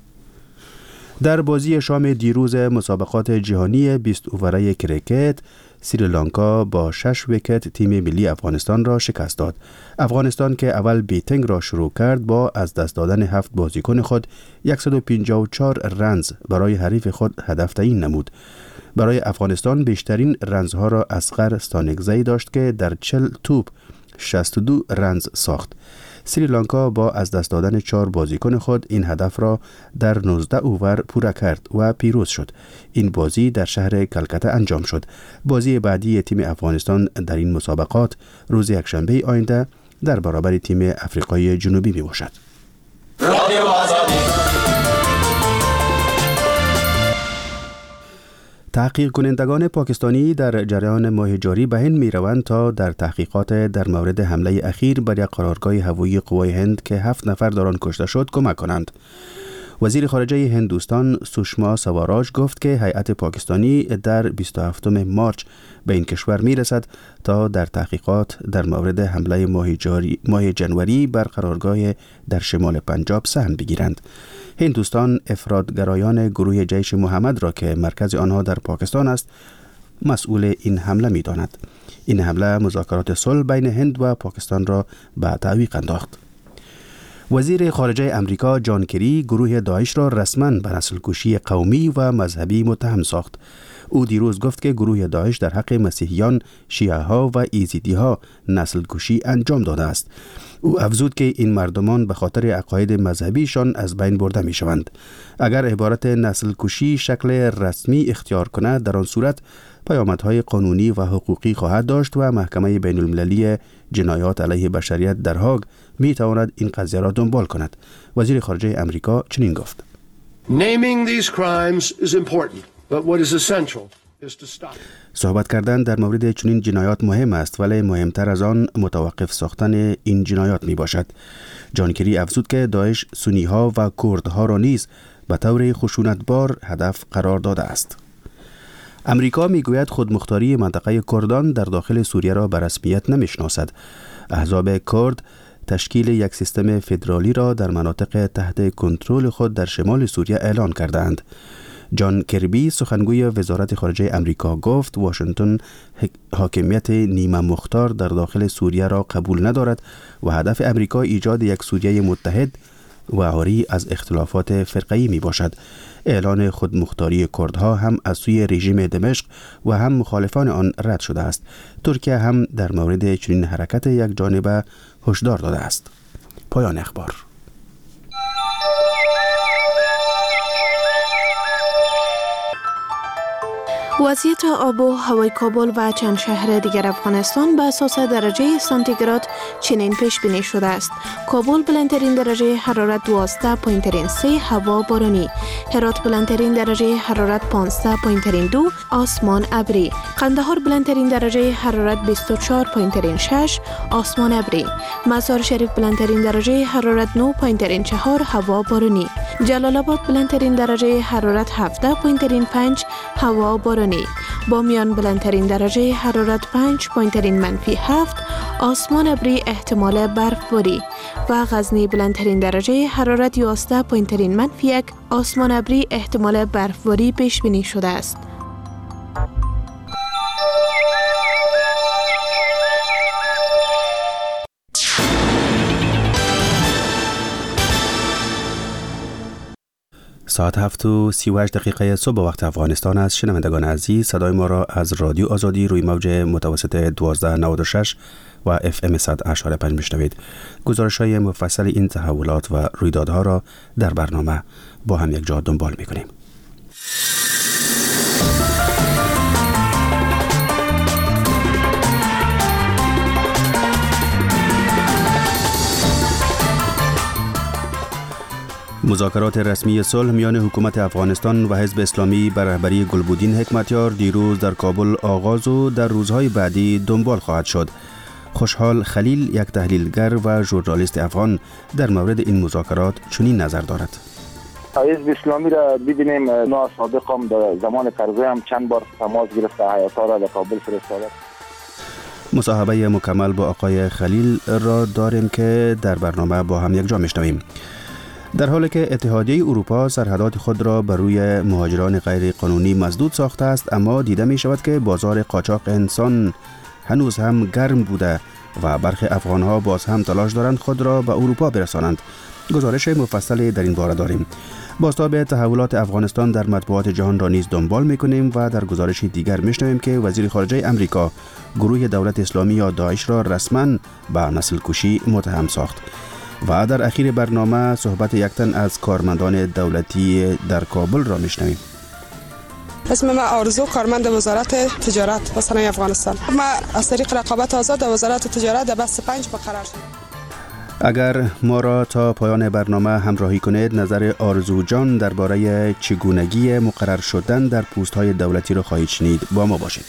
در بازی شام دیروز مسابقات جهانی بیست اووره کرکت سریلانکا با شش ویکت تیم ملی افغانستان را شکست داد. افغانستان که اول بیتینگ را شروع کرد با از دست دادن هفت بازیکن خود صد و پنجاه و چهار رنز برای حریف خود هدف تعیین نمود. برای افغانستان بیشترین رنزها را اصغر ستانکزی داشت که در چهل توپ شصت و دو رنز ساخت. سریلانکا با از دست دادن چهار بازیکن خود این هدف را در نوزده اوور پوره کرد و پیروز شد. این بازی در شهر کلکته انجام شد. بازی بعدی تیم افغانستان در این مسابقات روز یکشنبه آینده در برابر تیم افریقای جنوبی می باشد. تحقیق کنندگان پاکستانی در جریان ماه جاری به هند می روند تا در تحقیقات در مورد حمله اخیر بر یک قرارگاه هوایی قوای هند که هفت نفر در آن کشته شد کمک کنند. وزیر خارجه هندوستان سوشما سواراج گفت که هیئت پاکستانی در بیست و هفتم مارچ به این کشور می رسد تا در تحقیقات در مورد حمله ماه, جاری ماه جنوری بر قرارگاه در شمال پنجاب سهم بگیرند. هندوستان افراطگرایان گروه جیش محمد را که مرکز آنها در پاکستان است مسئول این حمله می داند. این حمله مذاکرات صلح بین هند و پاکستان را به تعویق انداخت. وزیر خارجه امریکا جان کری گروه داعش را رسما به نسل‌کشی قومی و مذهبی متهم ساخت. او دیروز گفت که گروه داعش در حق مسیحیان، شیعه ها و ایزیدی ها نسل‌کشی انجام داده است. او افزود که این مردمان به خاطر عقاید مذهبیشان از بین برده می شوند. اگر عبارت نسل‌کشی شکل رسمی اختیار کند، در آن صورت پیامدهای قانونی و حقوقی خواهد داشت و محکمه بین المللی جنایات علیه بشریت در هاگ می تواند این قضیه را دنبال کند. وزیر خارجه امریکا چنین گفت: Naming these crimes is important, but what is essential is to stop. صحبت کردن در مورد چنین جنایات مهم است، ولی مهمتر از آن متوقف ساختن این جنایات می باشد. جان کری افزود که داعش سنی ها و کرد ها را نیز به طور خشونتبار هدف قرار داده است. امریکا میگوید خودمختاری منطقه کردان در داخل سوریه را به رسمیت نمیشناسد. احزاب کرد تشکیل یک سیستم فدرالی را در مناطق تحت کنترل خود در شمال سوریه اعلان کردند. جان کربی سخنگوی وزارت خارجه امریکا گفت واشنگتن حاکمیت نیمه مختار در داخل سوریه را قبول ندارد و هدف امریکا ایجاد یک سوریه متحد و عاری از اختلافات فرقه‌ای می باشد. اعلان خودمختاری کردها هم از سوی رژیم دمشق و هم مخالفان آن رد شده است. ترکیه هم در مورد چنین حرکت یک جانبه هشدار داده است. پایان اخبار. وضعیت آب و هوای کابل و چند شهر دیگر افغانستان به اساس درجه سانتیگراد چنین پیش بینی شده است. کابل بلندترین درجه حرارت دوازده پوینت سه، هوا بارانی. هرات بلندترین درجه حرارت پانزده پوینت دو، آسمان ابری. قندهار بلندترین درجه حرارت بیست و چهار پوینت شش، آسمان ابری. مزار شریف بلندترین درجه حرارت نه پوینت چهار، هوا بارانی. جلال آباد بلندترین درجه حرارت هفده پوینت پنج، هوا بارانی. بامیان بلندترین درجه حرارت پنج پوینت منفی هفت، آسمان ابری احتمال برفباری. و غزنی بلندترین درجه حرارت یازده پوینت منفی یک، آسمان ابری احتمال برفباری پیش بینی شده است. ساعت هفت و سی و هشت دقیقه صبح وقت افغانستان است. شنوندگان عزیز، صدای ما را از رادیو آزادی روی موج متوسط دوازده نود و شش و اف ام صد و اشاره پنج میشنوید. گزارش های مفصل این تحولات و رویدادها را در برنامه با هم یک جا دنبال میکنیم. مذاکرات رسمی صلح میان حکومت افغانستان و حزب اسلامی بر رهبری گلبدین حکمتیار دیروز در کابل آغاز و در روزهای بعدی دنبال خواهد شد. خوشحال خلیل، یک تحلیلگر و ژورنالیست افغان، در مورد این مذاکرات چنین نظر دارد. حزب اسلامی را ببینیم، نه سابق هم در زمان کرزی هم چند بار تماس گرفته، هیئت‌ها را در کابل فرستاده. مصاحبه مکمل با آقای خلیل را داریم که در برنامه با هم یک جا میشنویم. در حالی که اتحادیه اروپا سرحدات خود را بر روی مهاجران غیر قانونی مسدود ساخته است، اما دیده می شود که بازار قاچاق انسان هنوز هم گرم بوده و برخی افغانها باز هم تلاش دارند خود را به اروپا برسانند. گزارش مفصلی در این باره داریم. بازتاب تحولات افغانستان در مطبوعات جهان را نیز دنبال می‌کنیم و در گزارش دیگر می‌شنویم که وزیر خارجه امریکا گروه دولت اسلامی یا داعش را رسما به نسل‌کشی متهم ساخت. و در اخیر برنامه صحبت یک تن از کارمندان دولتی در کابل را میشنویم. اسم من آرزو، کارمند وزارت تجارت و صنایع افغانستان. ما از طریق رقابت آزاد در وزارت تجارت در بست پنج برقرار شدیم. اگر ما را تا پایان برنامه همراهی کنید، نظر آرزو جان درباره چگونگی مقرر شدن در پست های دولتی را خواهید شنید. با ما باشید.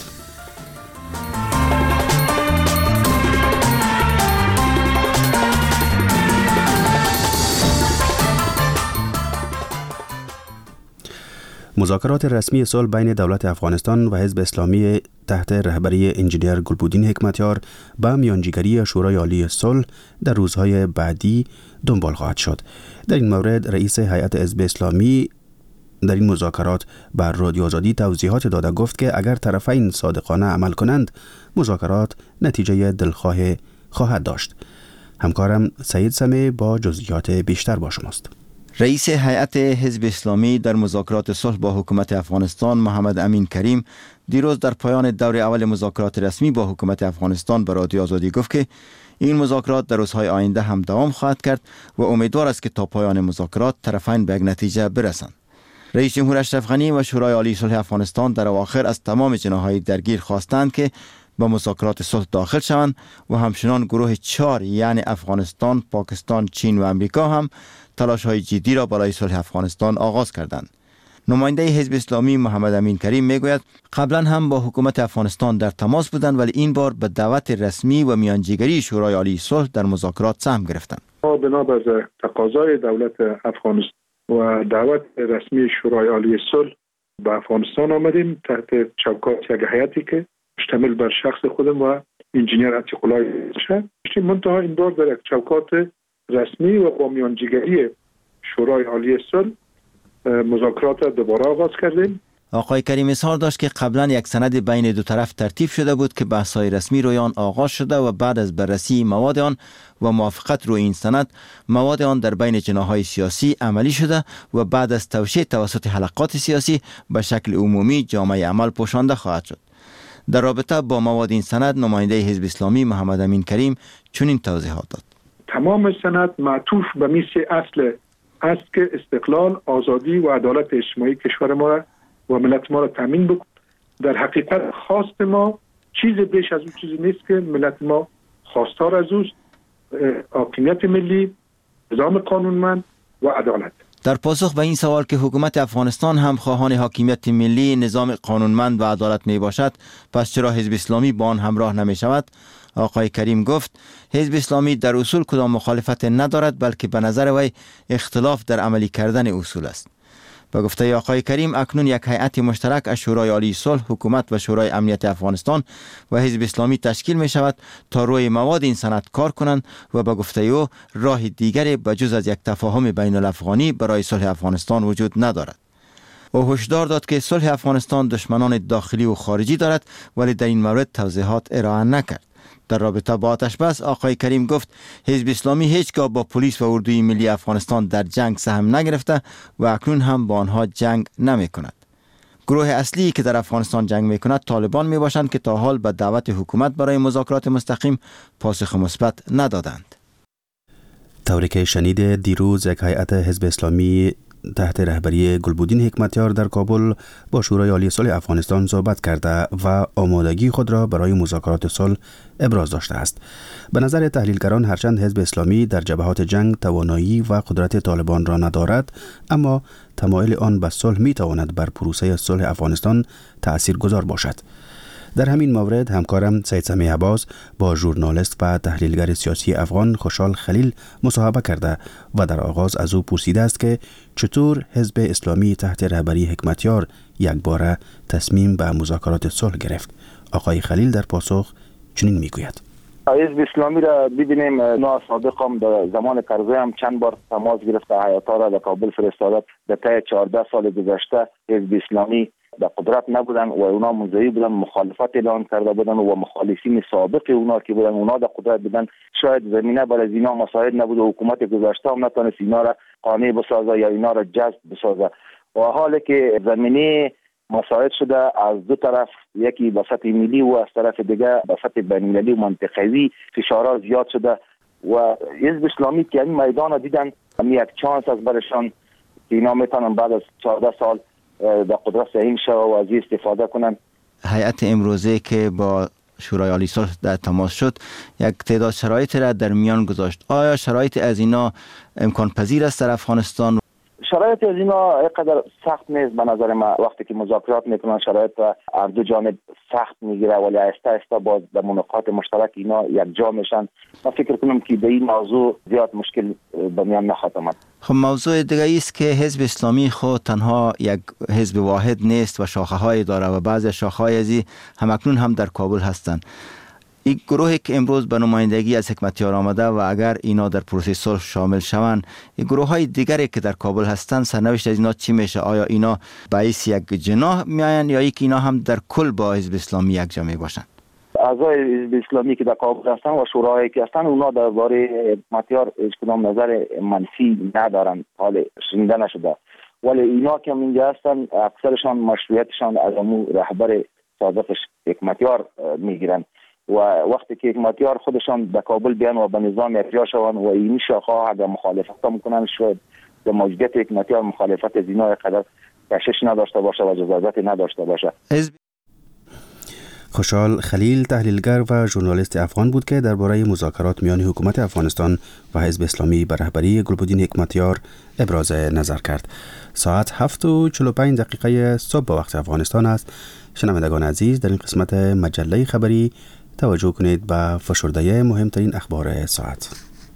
مذاکرات رسمی صلح بین دولت افغانستان و حزب اسلامی تحت رهبری انجینیر گلبودین حکمتیار با میانجیگری شورای عالی صلح در روزهای بعدی دنبال خواهد شد. در این مورد رئیس هیئت حزب اسلامی در این مذاکرات بر رادیو آزادی توضیحات داده، گفت که اگر طرفین صادقانه عمل کنند مذاکرات نتیجه دلخواه خواهد داشت. همکارم سعید سمی با جزئیات بیشتر با شماست. رئیس هیئت حزب اسلامی در مذاکرات صلح با حکومت افغانستان محمد امین کریم دیروز در پایان دور اول مذاکرات رسمی با حکومت افغانستان به رادیو آزادی گفت که این مذاکرات در روزهای آینده هم دوام خواهد کرد و امیدوار است که تا پایان مذاکرات طرفین به یک نتیجه برسند. رئیس جمهور اشرف غنی و شورای عالی صلح افغانستان در اواخر از تمام جناح‌های درگیر خواستند که با مذاکرات صلح داخل شوند و همچنان گروه چهار یعنی افغانستان، پاکستان، چین و امریکا هم تلاش‌های جدی را برای صلح افغانستان آغاز کردند. نماینده حزب اسلامی محمد امین کریم میگوید قبلا هم با حکومت افغانستان در تماس بودند ولی این بار به دعوت رسمی و میانجیگری شورای عالی صلح در مذاکرات سهم گرفتند. ما بنابر تقاضای دولت افغانستان و دعوت رسمی شورای عالی صلح به افغانستان آمدیم تحت چوکات یک هیئتی که مشتمل بر شخص خودم و انجینیر عتیق الله شد. منتها این بار در یک چوکات رسمی و با میانجیگری شورای عالی صلح مذاکرات دوباره آغاز کردیم. آقای کریم اظهار داشت که قبلا یک سند بین دو طرف ترتیب شده بود که بحث‌های رسمی روی آن آغاز شده و بعد از بررسی مواد آن و موافقت روی این سند مواد آن در بین جناح‌های سیاسی عملی شده و بعد از توشیح توسط حلقات سیاسی به شکل عمومی جامعه عمل پوشانده خواهد شد. در رابطه با مواد این سند نماینده حزب اسلامی محمد امین کریم چنین توضیحات داد. تمام سند معطوف به میث اصل است که استقلال، آزادی و عدالت اجتماعی کشور ما را و ملت ما را تامین بکن. در حقیقت خواست ما چیز بیش از اون چیزی نیست که ملت ما خواستار از اوست: حاکمیت ملی، نظام قانونمند و عدالت. در پاسخ به این سوال که حکومت افغانستان هم خواهان حاکمیت ملی، نظام قانونمند و عدالت می باشد، پس چرا حزب اسلامی با آن همراه نمی شود؟ آقای کریم گفت حزب اسلامی در اصول کدام مخالفت ندارد، بلکه به نظر وی اختلاف در عملی کردن اصول است. به گفته آقای کریم اکنون یک هیئت مشترک از شورای عالی صلح، حکومت و شورای امنیت افغانستان و حزب اسلامی تشکیل می شود تا روی مواد این سند کار کنند و به گفته او راه دیگری بجز از یک تفاهم بین الافغانی برای صلح افغانستان وجود ندارد. او هشدار داد که صلح افغانستان دشمنان داخلی و خارجی دارد ولی در این مورد توضیحات ارائه نکرد. در رابطه با آتش بس آقای کریم گفت حزب اسلامی هیچگاه با پلیس و اردوی ملی افغانستان در جنگ سهم نگرفته و اکنون هم با آنها جنگ نمی کند. گروه اصلی که در افغانستان جنگ می کند طالبان می باشند که تا حال به دعوت حکومت برای مذاکرات مستقیم پاسخ مثبت ندادند. طوری که شنیده دیروز یک هیئت حزب اسلامی تحت رهبری گلبودین حکمتیار در کابل با شورای عالی صلح افغانستان صحبت کرده و آمادگی خود را برای مذاکرات صلح ابراز داشته است. به نظر تحلیلگران هرچند حزب اسلامی در جبهات جنگ توانایی و قدرت طالبان را ندارد، اما تمایل آن به صلح می تواند بر پروسه صلح افغانستان تاثیرگذار باشد. در همین مورد همکارم سید سمی عباس با ژورنالیست و تحلیلگر سیاسی افغان خوشحال خلیل مصاحبه کرده و در آغاز از او پرسیده است که چطور حزب اسلامی تحت رهبری حکمتیار یک باره تصمیم به مذاکرات صلح گرفت. آقای خلیل در پاسخ چنین میگوید: حزب اسلامی را ببینیم، نا سابق هم در زمان کرزی هم چند بار تماس گرفته، هیئت‌ها را در کابل فرستاده. در طی چهارده سال گذشته حزب اسلامی در قدرت نبودن و اونا منزوی بودن، مخالفت اعلان کرده بودن و مخالفین سابق اونا که بودن اونا در قدرت بودن. شاید زمینه برای اینا مساعد نبود و حکومت گذشته هم نتونست اینا را قانع بسازه یا اینا را جذب بسازه. و حالی که زمینه مساعد شده از دو طرف، یکی به سطح ملی و از طرف دیگه به سطح بین‌المللی و منطقوی فشارها زیاد شده و حزب اسلامی که این میدان دیدن همین یک چانس از برشان که اینا میتونن بعد از چهارده سال در قدرت سهیم شو و از استفاده کنن. هیئت امروزه که با شورای عالی صلح در تماس شد یک تعداد شرایط را در میان گذاشت. آیا شرایط از اینا امکان پذیر است در افغانستان؟ شرایط از اینا اینقدر سخت نیست به نظر من. وقتی که مذاکرات میکنن شرایط را هر دو جانب سخت میگیره ولی آهسته آهسته باز در مناقشات مشترک اینا یک جا میشن. من فکر کنم که به این موضوع زیاد مشکل به میان نخواهد آمد. خب موضوع دیگه است که حزب اسلامی خود تنها یک حزب واحد نیست و شاخه های داره و بعضی شاخه های ازی همکنون هم در کابل هستند. این گروهی که امروز به نمایندگی از حکمتیار آمده و اگر اینا در پروسه صلح شامل شوند، این گروه های دیگری که در کابل هستند سرنوشت از اینا چی میشه؟ آیا اینا باعث یک جناح میآیند یا اینکه اینا هم در کل با حزب اسلامی یک جا می باشند؟ اعضای حزب اسلامی که در کابل هستند و شورایی که هستند اونا درباره حکمتیار هیچ کدام نظر منفی ندارن، حال شنیده نشده، ولی اینا که اینجا هستند اکثرشان مشروعیتشان از امو رهبر سابق حکمتیار میگیرن و وقتی که حکمتیار خودشان به کابل بیان و به نظام ارجاع شوند و این شاخه اگر مخالفت میکنن شاید به موجودیت حکمتیار مخالفت از اینا قدر کشش نداشته باشه و جزازت نداشته باشه. خوشحال خلیل تحلیلگر و ژورنالیست افغان بود که درباره مذاکرات میان حکومت افغانستان و حزب اسلامی به رهبری گلبدین حکمتیار ابراز نظر کرد. ساعت هفت و چهل و پنج دقیقه صبح به وقت افغانستان است. شنوندگان عزیز، در این قسمت مجله خبری توجه کنید به فشرده مهمترین اخبار ساعت.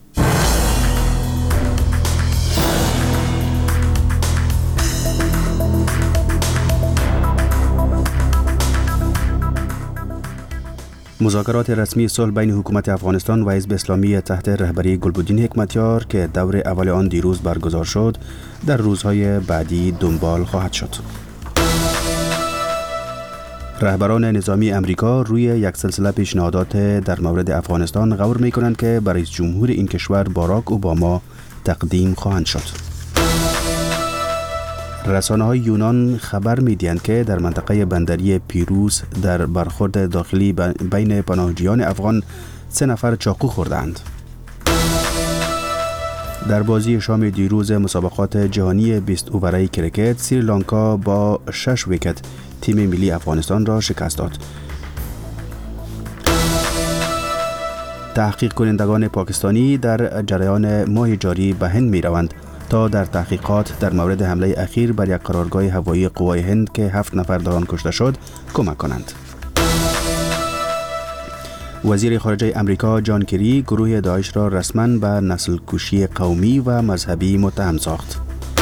مذاکرات رسمی صلح بین حکومت افغانستان و حزب اسلامی تحت رهبری گلبدین حکمتیار که دور اول آن دیروز برگزار شد، در روزهای بعدی دنبال خواهد شد. رهبران نظامی امریکا روی یک سلسله پیشنهادات در مورد افغانستان غور می کنند که برای رئیس جمهور این کشور باراک اوباما تقدیم خواهند شد. رسانه های یونان خبر می دهند که در منطقه بندری پیروس در برخورد داخلی بین پناهجویان افغان سه نفر چاقو خوردند. در بازی شام دیروز مسابقات جهانی بیست اووره کرکت، سریلانکا با شش ویکت تیم ملی افغانستان را شکست داد. تحقیق کنندگان پاکستانی در جریان ماه جاری به هند می روند تا در تحقیقات در مورد حمله اخیر بر یک قرارگاه هوایی قوای هند که هفت نفر در آن کشته شد کمک کنند. وزیر خارجه امریکا جان کری گروه داعش را رسما به نسل کشی قومی و مذهبی متهم ساخت.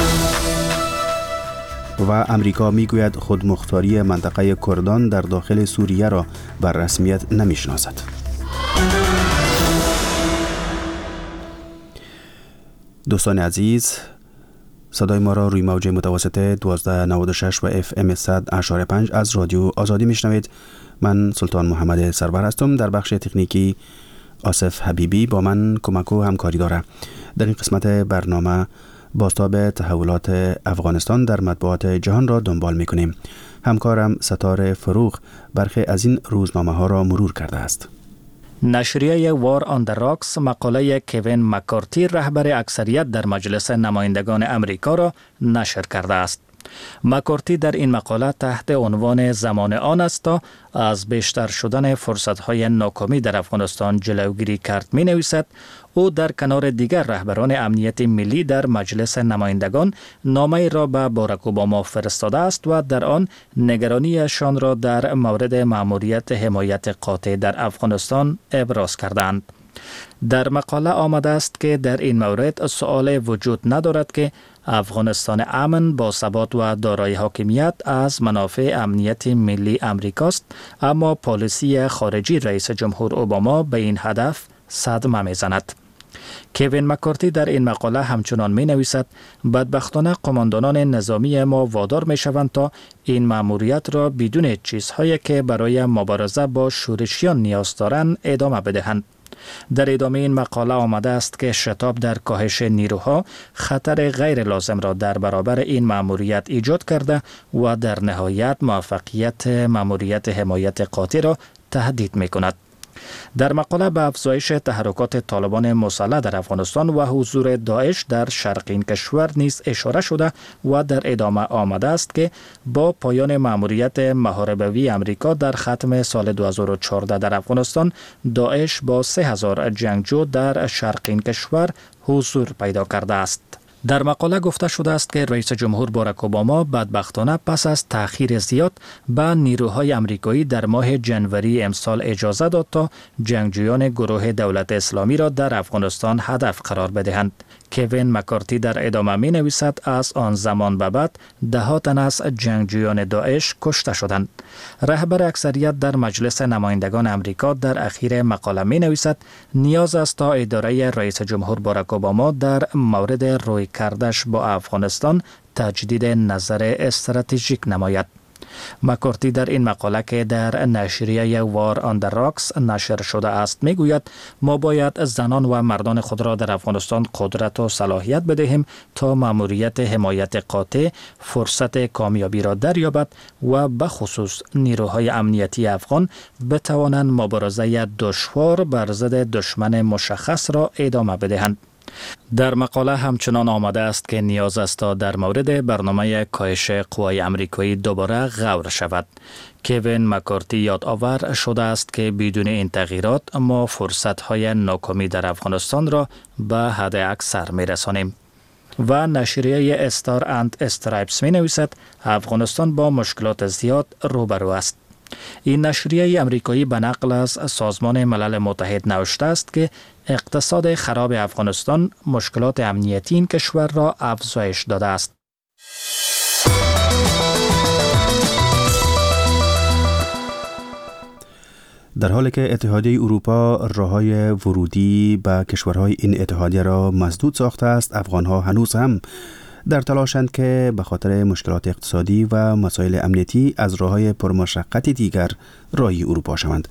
و امریکا میگوید خودمختاری منطقه کردان در داخل سوریه را بر رسمیت نمیشناسد. دوستان عزیز، صدای ما را روی موج متوسط دوازده نود و شش و اف ام صد اشاره پنج از رادیو آزادی میشنوید. من سلطان محمد سرور هستم. در بخش تکنیکی آصف حبیبی با من کمک و همکاری داره. در این قسمت برنامه بازتاب تحولات افغانستان در مطبوعات جهان را دنبال میکنیم. همکارم ستاره فروغ برخی از این روزنامه ها را مرور کرده است. نشریه وار آن در راکس مقاله کوین مکارتی رهبر اکثریت در مجلس نمایندگان امریکا را نشر کرده است. مکارتی در این مقاله تحت عنوان زمان آن است تا از بیشتر شدن فرصت‌های ناکامی در افغانستان جلوگیری کرد می نویسد. او در کنار دیگر رهبران امنیت ملی در مجلس نمایندگان نامه را به باراک اوباما فرستاده است و در آن نگرانیشان را در مورد مأموریت حمایت قاطع در افغانستان ابراز کردند. در مقاله آمده است که در این مورد سؤال وجود ندارد که افغانستان امن با ثبات و دارای حاکمیت از منافع امنیت ملی امریکاست، اما پالیسی خارجی رئیس جمهور اوباما به این هدف صدمه میزند. کوین مکارتی در این مقاله همچنان می نویسد بدبختانه قماندانان نظامی ما وادار می شوند تا این مأموریت را بدون چیزهایی که برای مبارزه با شورشیان نیاز دارند ادامه بدهند. در ادامه این مقاله آمده است که شتاب در کاهش نیروها خطر غیر لازم را در برابر این مأموریت ایجاد کرده و در نهایت موفقیت مأموریت حمایت قاطع را تهدید می کند. در مقاله به افزایش تحرکات طالبان مسلح در افغانستان و حضور داعش در شرق این کشور نیز اشاره شده و در ادامه آمده است که با پایان مأموریت محاربوی امریکا در ختم سال دو هزار و چهارده در افغانستان، داعش با سه هزار جنگجو در شرق این کشور حضور پیدا کرده است. در مقاله گفته شده است که رئیس جمهور باراک اوباما بدبختانه پس از تأخیر زیاد به نیروهای آمریکایی در ماه جنوری امسال اجازه داد تا جنگجویان گروه دولت اسلامی را در افغانستان هدف قرار بدهند. کوین مکارتی در ادامه می نویسد از آن زمان به بعد ده ها تن از جنگجویان داعش کشته شدند. رهبر اکثریت در مجلس نمایندگان آمریکا در اخیر مقاله می نویسد نیاز است تا اداره رئیس جمهور باراک اوباما در مورد روی کردش با افغانستان تجدید نظر استراتژیک نماید. مکارتی در این مقاله که در نشریه وار آن در راکس نشر شده است میگوید ما باید زنان و مردان خود را در افغانستان قدرت و صلاحیت بدهیم تا مأموریت حمایت قاطع فرصت کامیابی را دریابد و به خصوص نیروهای امنیتی افغان بتوانند مبارزه دشوار بر ضد دشمن مشخص را ادامه بدهند. در مقاله همچنان آمده است که نیاز است تا در مورد برنامه کاهش قوای آمریکایی دوباره غور شود. کوین مکارتی یادآور شده است که بدون این تغییرات ما فرصت‌های ناکامی در افغانستان را به حد اکثر می‌رسانیم. و نشریه استار اند استرایپس می نویسد افغانستان با مشکلات زیاد روبرو است. این نشریه امریکایی به نقل از سازمان ملل متحد نوشته است که اقتصاد خراب افغانستان مشکلات امنیتی این کشور را افزایش داده است. در حالی که اتحادیه اروپا راههای ورودی به کشورهای این اتحادیه را مسدود ساخته است، افغانها هنوز هم در تلاشند که به خاطر مشکلات اقتصادی و مسائل امنیتی از راههای پرمشقت دیگر راهی اروپا شوند.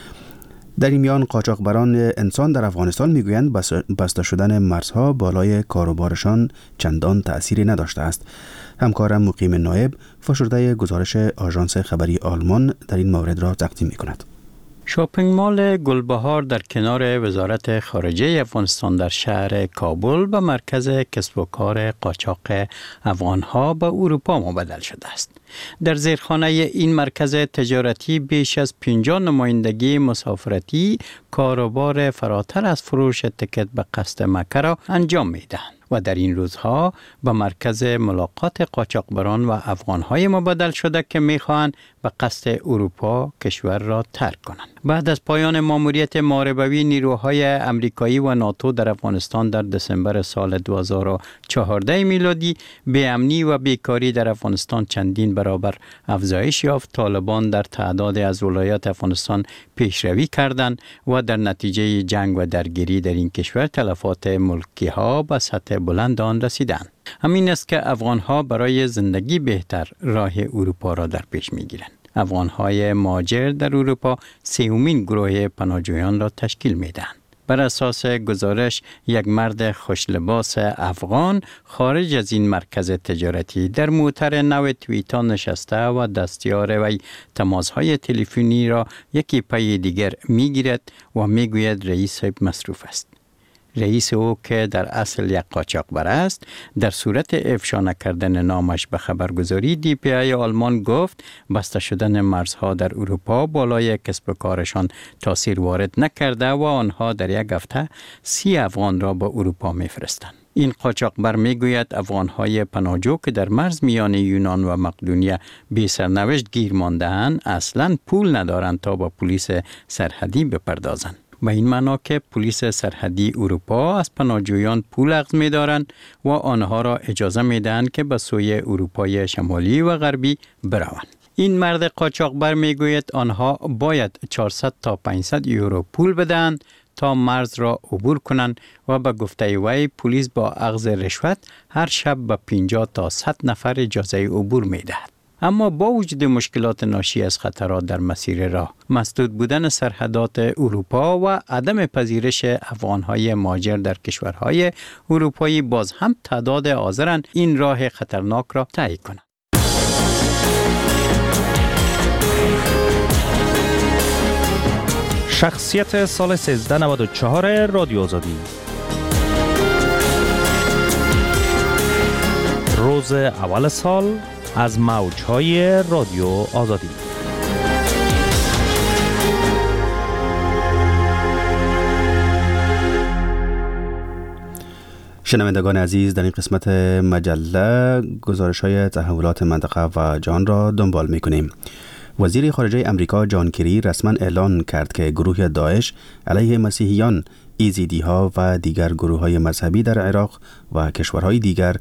در این میان قاچاقبران انسان در افغانستان میگویند بسته شدن مرزها بالای کاروبارشان چندان تأثیری نداشته است. همکارم مقیم نایب فشرده گزارش آژانس خبری آلمان در این مورد را تقدیم میکند. شاپینگ مال گلبهار در کنار وزارت خارجه افغانستان در شهر کابل به مرکز کسب و کار قاچاق افغانها به اروپا مبدل شده است. در زیرخانه این مرکز تجارتی بیش از پنجاه نمایندگی مسافرتی کاروبار فراتر از فروش تکت به قصد مکه را انجام می‌دهند و در این روزها به مرکز ملاقات قاچاقبران و افغانهای مبادل شده که می‌خواهند به قصد اروپا کشور را ترک کنند. بعد از پایان ماموریت محاربوی نیروهای امریکایی و ناتو در افغانستان در دسامبر سال دو هزار و چهارده میلادی، بی‌امنی و بیکاری در افغانستان چندین برابر افزایش یافت. طالبان در تعداد از ولایات افغانستان پیشروی کردند و در نتیجه جنگ و درگیری در این کشور تلفات ملکی ها به سطح بلند آن رسیدند. همین است که افغانها برای زندگی بهتر راه اروپا را در پیش می‌گیرند. افغانهای مهاجر در اروپا سومین گروه پناهجویان را تشکیل می‌دهند. بر اساس گزارش یک مرد خوشلباس افغان خارج از این مرکز تجارتی در موتر نو تویتا نشسته و دستیار وی تماس‌های تلفنی را یکی پی دیگر می‌گیرد و می‌گوید رئیس صاحب مصروف است. رئیس او که در اصل یک قاچاقبر است، در صورت افشا نکردن نامش به خبرگزاری دی پی ای آلمان گفت بسته شدن مرزها در اروپا بالای کسب و کارشان تاثیر وارد نکرده و آنها در یک هفته سی افغان را به اروپا میفرستند. این قاچاقبر میگوید افغانهای پناهجو که در مرز میان یونان و مقدونیه بی سرنوشت گیر مانده‌اند اصلاً پول ندارند تا با پلیس سرحدی بپردازند. به این معنا که پلیس سرحدی اروپا از پناهجویان پول اخذ می‌دارند و آنها را اجازه می‌دهند که به سوی اروپای شمالی و غربی بروند. این مرد قاچاقبر میگوید آنها باید چهارصد تا پانصد یورو پول بدهند تا مرز را عبور کنند و به گفته وی پلیس با اخذ رشوت هر شب به پنجاه تا صد نفر اجازه عبور می‌دهد. اما با وجود مشکلات ناشی از خطرات در مسیر راه، مسدود بودن سرحدات اروپا و عدم پذیرش افغانهای مهاجر در کشورهای اروپایی، باز هم تعداد حاضرند این راه خطرناک را طی کنند. شخصیت سال سیزده نود و چهار رادیو آزادی. روز اول سال از موج‌های رادیو آزادی. شنوندگان عزیز، در این قسمت مجله گزارش‌های تحولات منطقه و جهان را دنبال می‌کنیم. وزیر خارجه امریکا جان کری رسما اعلان کرد که گروه داعش علیه مسیحیان، ایزیدی ها و دیگر گروه های مذهبی در عراق و کشورهای دیگر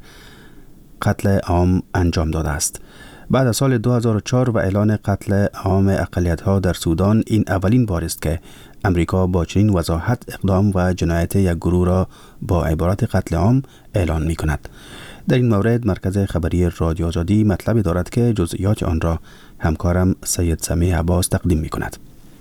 قتل عام انجام داده است. بعد از سال دو هزار و چهار و اعلان قتل عام اقلیت ها در سودان، این اولین بار است که امریکا با چنین وضاحت اقدام و جنایت یک گروه را با عبارت قتل عام اعلان می کند. در این مورد مرکز خبری رادیو آزادی مطلبی دارد که جزئیات آن را همکارم سید سمیع عباس تقدیم می کند.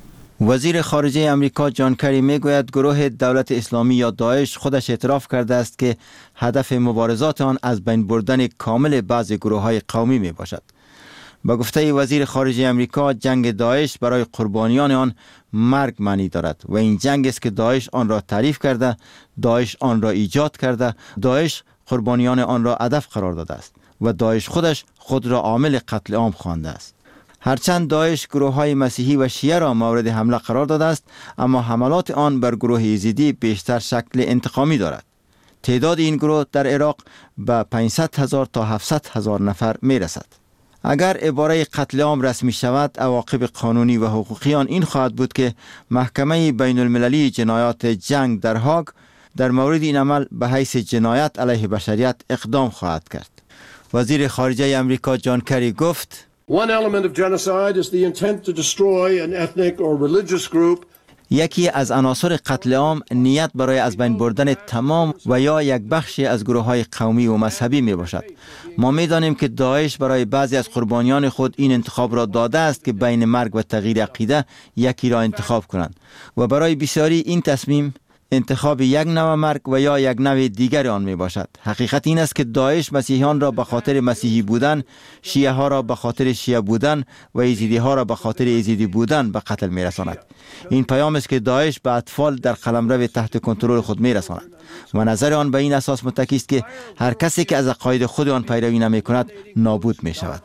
وزیر خارجه امریکا جان کری می گوید گروه دولت اسلامی یا داعش خودش اعتراف کرده است که هدف مبارزات آن از بین بردن کامل بعضی گروه های قومی می باشد. با گفته وزیر خارجه امریکا، جنگ داعش برای قربانیان آن مرگ معنی دارد و این جنگ است که داعش آن را تعریف کرده، داعش آن را ایجاد کرده، داعش قربانیان آن را هدف قرار داده است و داعش خودش خود را عامل قتل عام خوانده است. هرچند داعش گروه های مسیحی و شیعه را مورد حمله قرار داده است، اما حملات آن بر گروه یزیدی بیشتر شکل انتقامی دارد. تعداد این گروه در عراق به پانصد هزار تا هفتصد هزار نفر می رسد. اگر عباره قتل عام رسمی شود، عواقب قانونی و حقوقی آن این خواهد بود که محکمه بین المللی جنایات جنگ در هاگ در مورد این عمل به حیث جنایت علیه بشریت اقدام خواهد کرد. وزیر خارجه امریکا جان کری گفت: One element of genocide is the intent to destroy an ethnic or religious group. یکی از عناصر قتل عام نیت برای از بین بردن تمام و یا یک بخشی از گروه های قومی و مذهبی می باشد. ما می دانیم که داعش برای بعضی از قربانیان خود این انتخاب را داده است که بین مرگ و تغییر عقیده یکی را انتخاب کنند و برای بسیاری این تصمیم انتخاب یک نوع مرگ و یا یک نوع دیگر آن می باشد. حقیقت این است که داعش مسیحیان را به خاطر مسیحی بودن، شیعه ها را به خاطر شیعه بودن و یزیدی ها را به خاطر یزیدی بودن به قتل می رساند. این پیام است که داعش به اطفال در قلمرو تحت کنترل خود می رساند و نظر آن به این اساس متکی است که هر کسی که از عقاید خود آن پیروی نمی کند نابود می شود.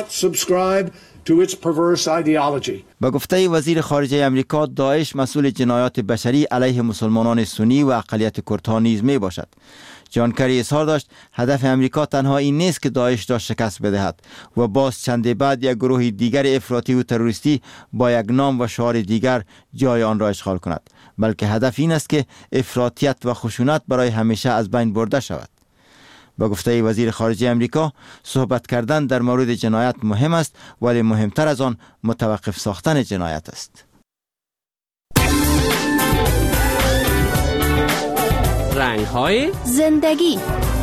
To its perverse ideology. با گفته وزیر خارجه امریکا، داعش مسئول جنایات بشری علیه مسلمانان سنی و اقلیت کردها نیز می باشد. جان کری اظهار داشت هدف امریکا تنها این نیست که داعش را شکست بدهد و باز چند بعد یک گروه دیگر افراطی و تروریستی با یک نام و شعار دیگر جای آن را اشغال کند، بلکه هدف این است که افراطیت و خشونت برای همیشه از بین برده شود. با گفته وزیر خارجه امریکا، صحبت کردن در مورد جنایت مهم است، ولی مهمتر از آن متوقف ساختن جنایت است. رنگ‌های زندگی.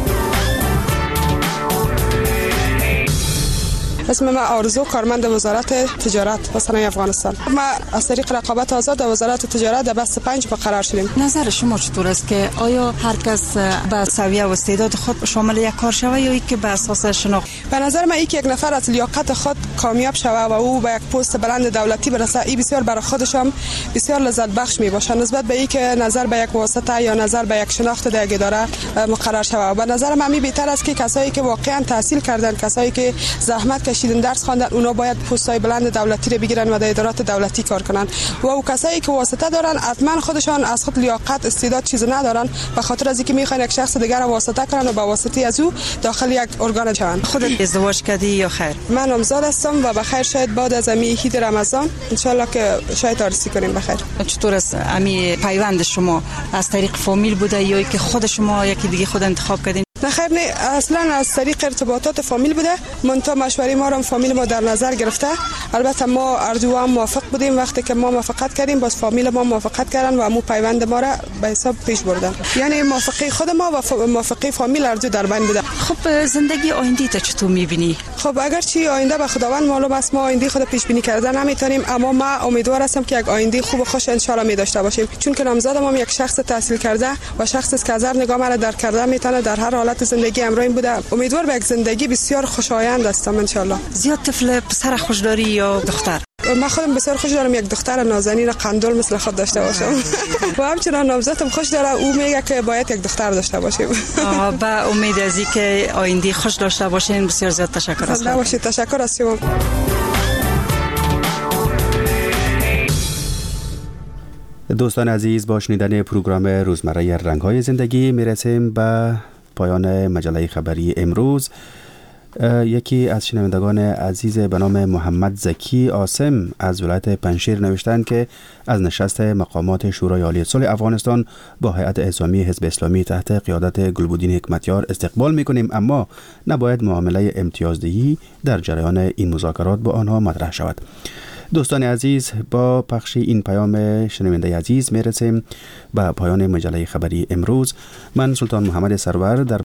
اسم من آرزو، کارمند وزارت تجارت و صنایع افغانستان. ما از طریق رقابت آزاد در وزارت تجارت در بست پنج قرار شدیم. نظر شما چطور است که آیا هر کس به سویه و استعداد خود شامل یک کار شود یا اینکه به اساس شناخت؟ به نظر من اینکه یک نفر از لیاقت خود کامیاب شود و او به یک پست بلند دولتی برسه، این بسیار برای خودش هم بسیار لذت بخش می باشه نسبت به اینکه نظر به یک واسطه یا نظر به یک شناخت در یک اداره مقرر شود. به نظر من می بهتر است که کسایی که واقعا تحصیل کردن، کسایی که زحمت کشیدن، درس خواندن، اونا باید پست‌های بلند دولتی رو بگیرن و در ادارات دولتی کار کنن و او کسایی که واسطه دارن حتما خودشان از خود لیاقت استعداد چیز ندارن، به خاطر از اینکه میخوان یک شخص دیگر رو واسطه کنن و با واسطه از او داخل یک ارگان شوند. خودت ازدواج کردی یا خیر؟ من نامزد هستم و بخیر شاید بعد از امی عید رمضان ان شاء الله که شاید عروسی کنیم بخیر. چطور است امی پیوند شما از طریق فامیل بوده یا که خود شما یکی دیگه خود انتخاب کردین؟ نه خیر، نه، اصلا از طریق ارتباطات فامیل بوده. منتها مشوره ما رو فامیل ما در نظر گرفته. البته ما اردو هم موافق بودیم، وقتی که ما موافقت کردیم باز فامیل ما موافقت کردن و مو پیوند ما را به حساب پیش بردن. یعنی موافقه خود ما و موافقه فامیل اردو در بین بوده. خب زندگی آینده تا چطور می‌بینی؟ خب اگر چی آینده به خداوند معلوم است، ما آینده خود پیش بینی کردن نمیتونیم، اما ما امیدوار هستم که یک آینده خوب و خوش ان شاء الله می داشته باشیم، چون که نامزدم هم یک شخص تحصیل کرده و شخصی که از هر نگاه مرا در کرده میتونه در هر حالت زندگی امروز بوده. امیدوار به یک زندگی بسیار خوشایند هستم ان شاء الله. زیاد طفل پسر خوش داری یا دختر؟ من خودم بسیار خوش دارم یک دختر نازنین قندول مثل خود داشته باشم و همچنان نامزدم خوش داره، او میگه که باید یک دختر داشته باشیم. با امید از اینکه آینده خوش داشته باشین. بسیار زیاد تشکر از شما. تشکر از شما. دوستان عزیز، با شنیدن پروگرام روزمره رنگ‌های زندگی میرسیم به پایان مجله خبری امروز. یکی از شنوندگان عزیز به نام محمد زکی آسم از ولایت پنشیر نوشتند که از نشست مقامات شورای عالی صلح افغانستان با هیئت اعزامی حزب اسلامی تحت قیادت گلبدین حکمتیار استقبال می‌کنیم، اما نباید معامله امتیازدهی در جریان این مذاکرات با آنها مطرح شود. دوستان عزیز، با پخش این پیام شنونده عزیز میرسیم به پایان مجله خبری امروز. من سلطان محمد سرور در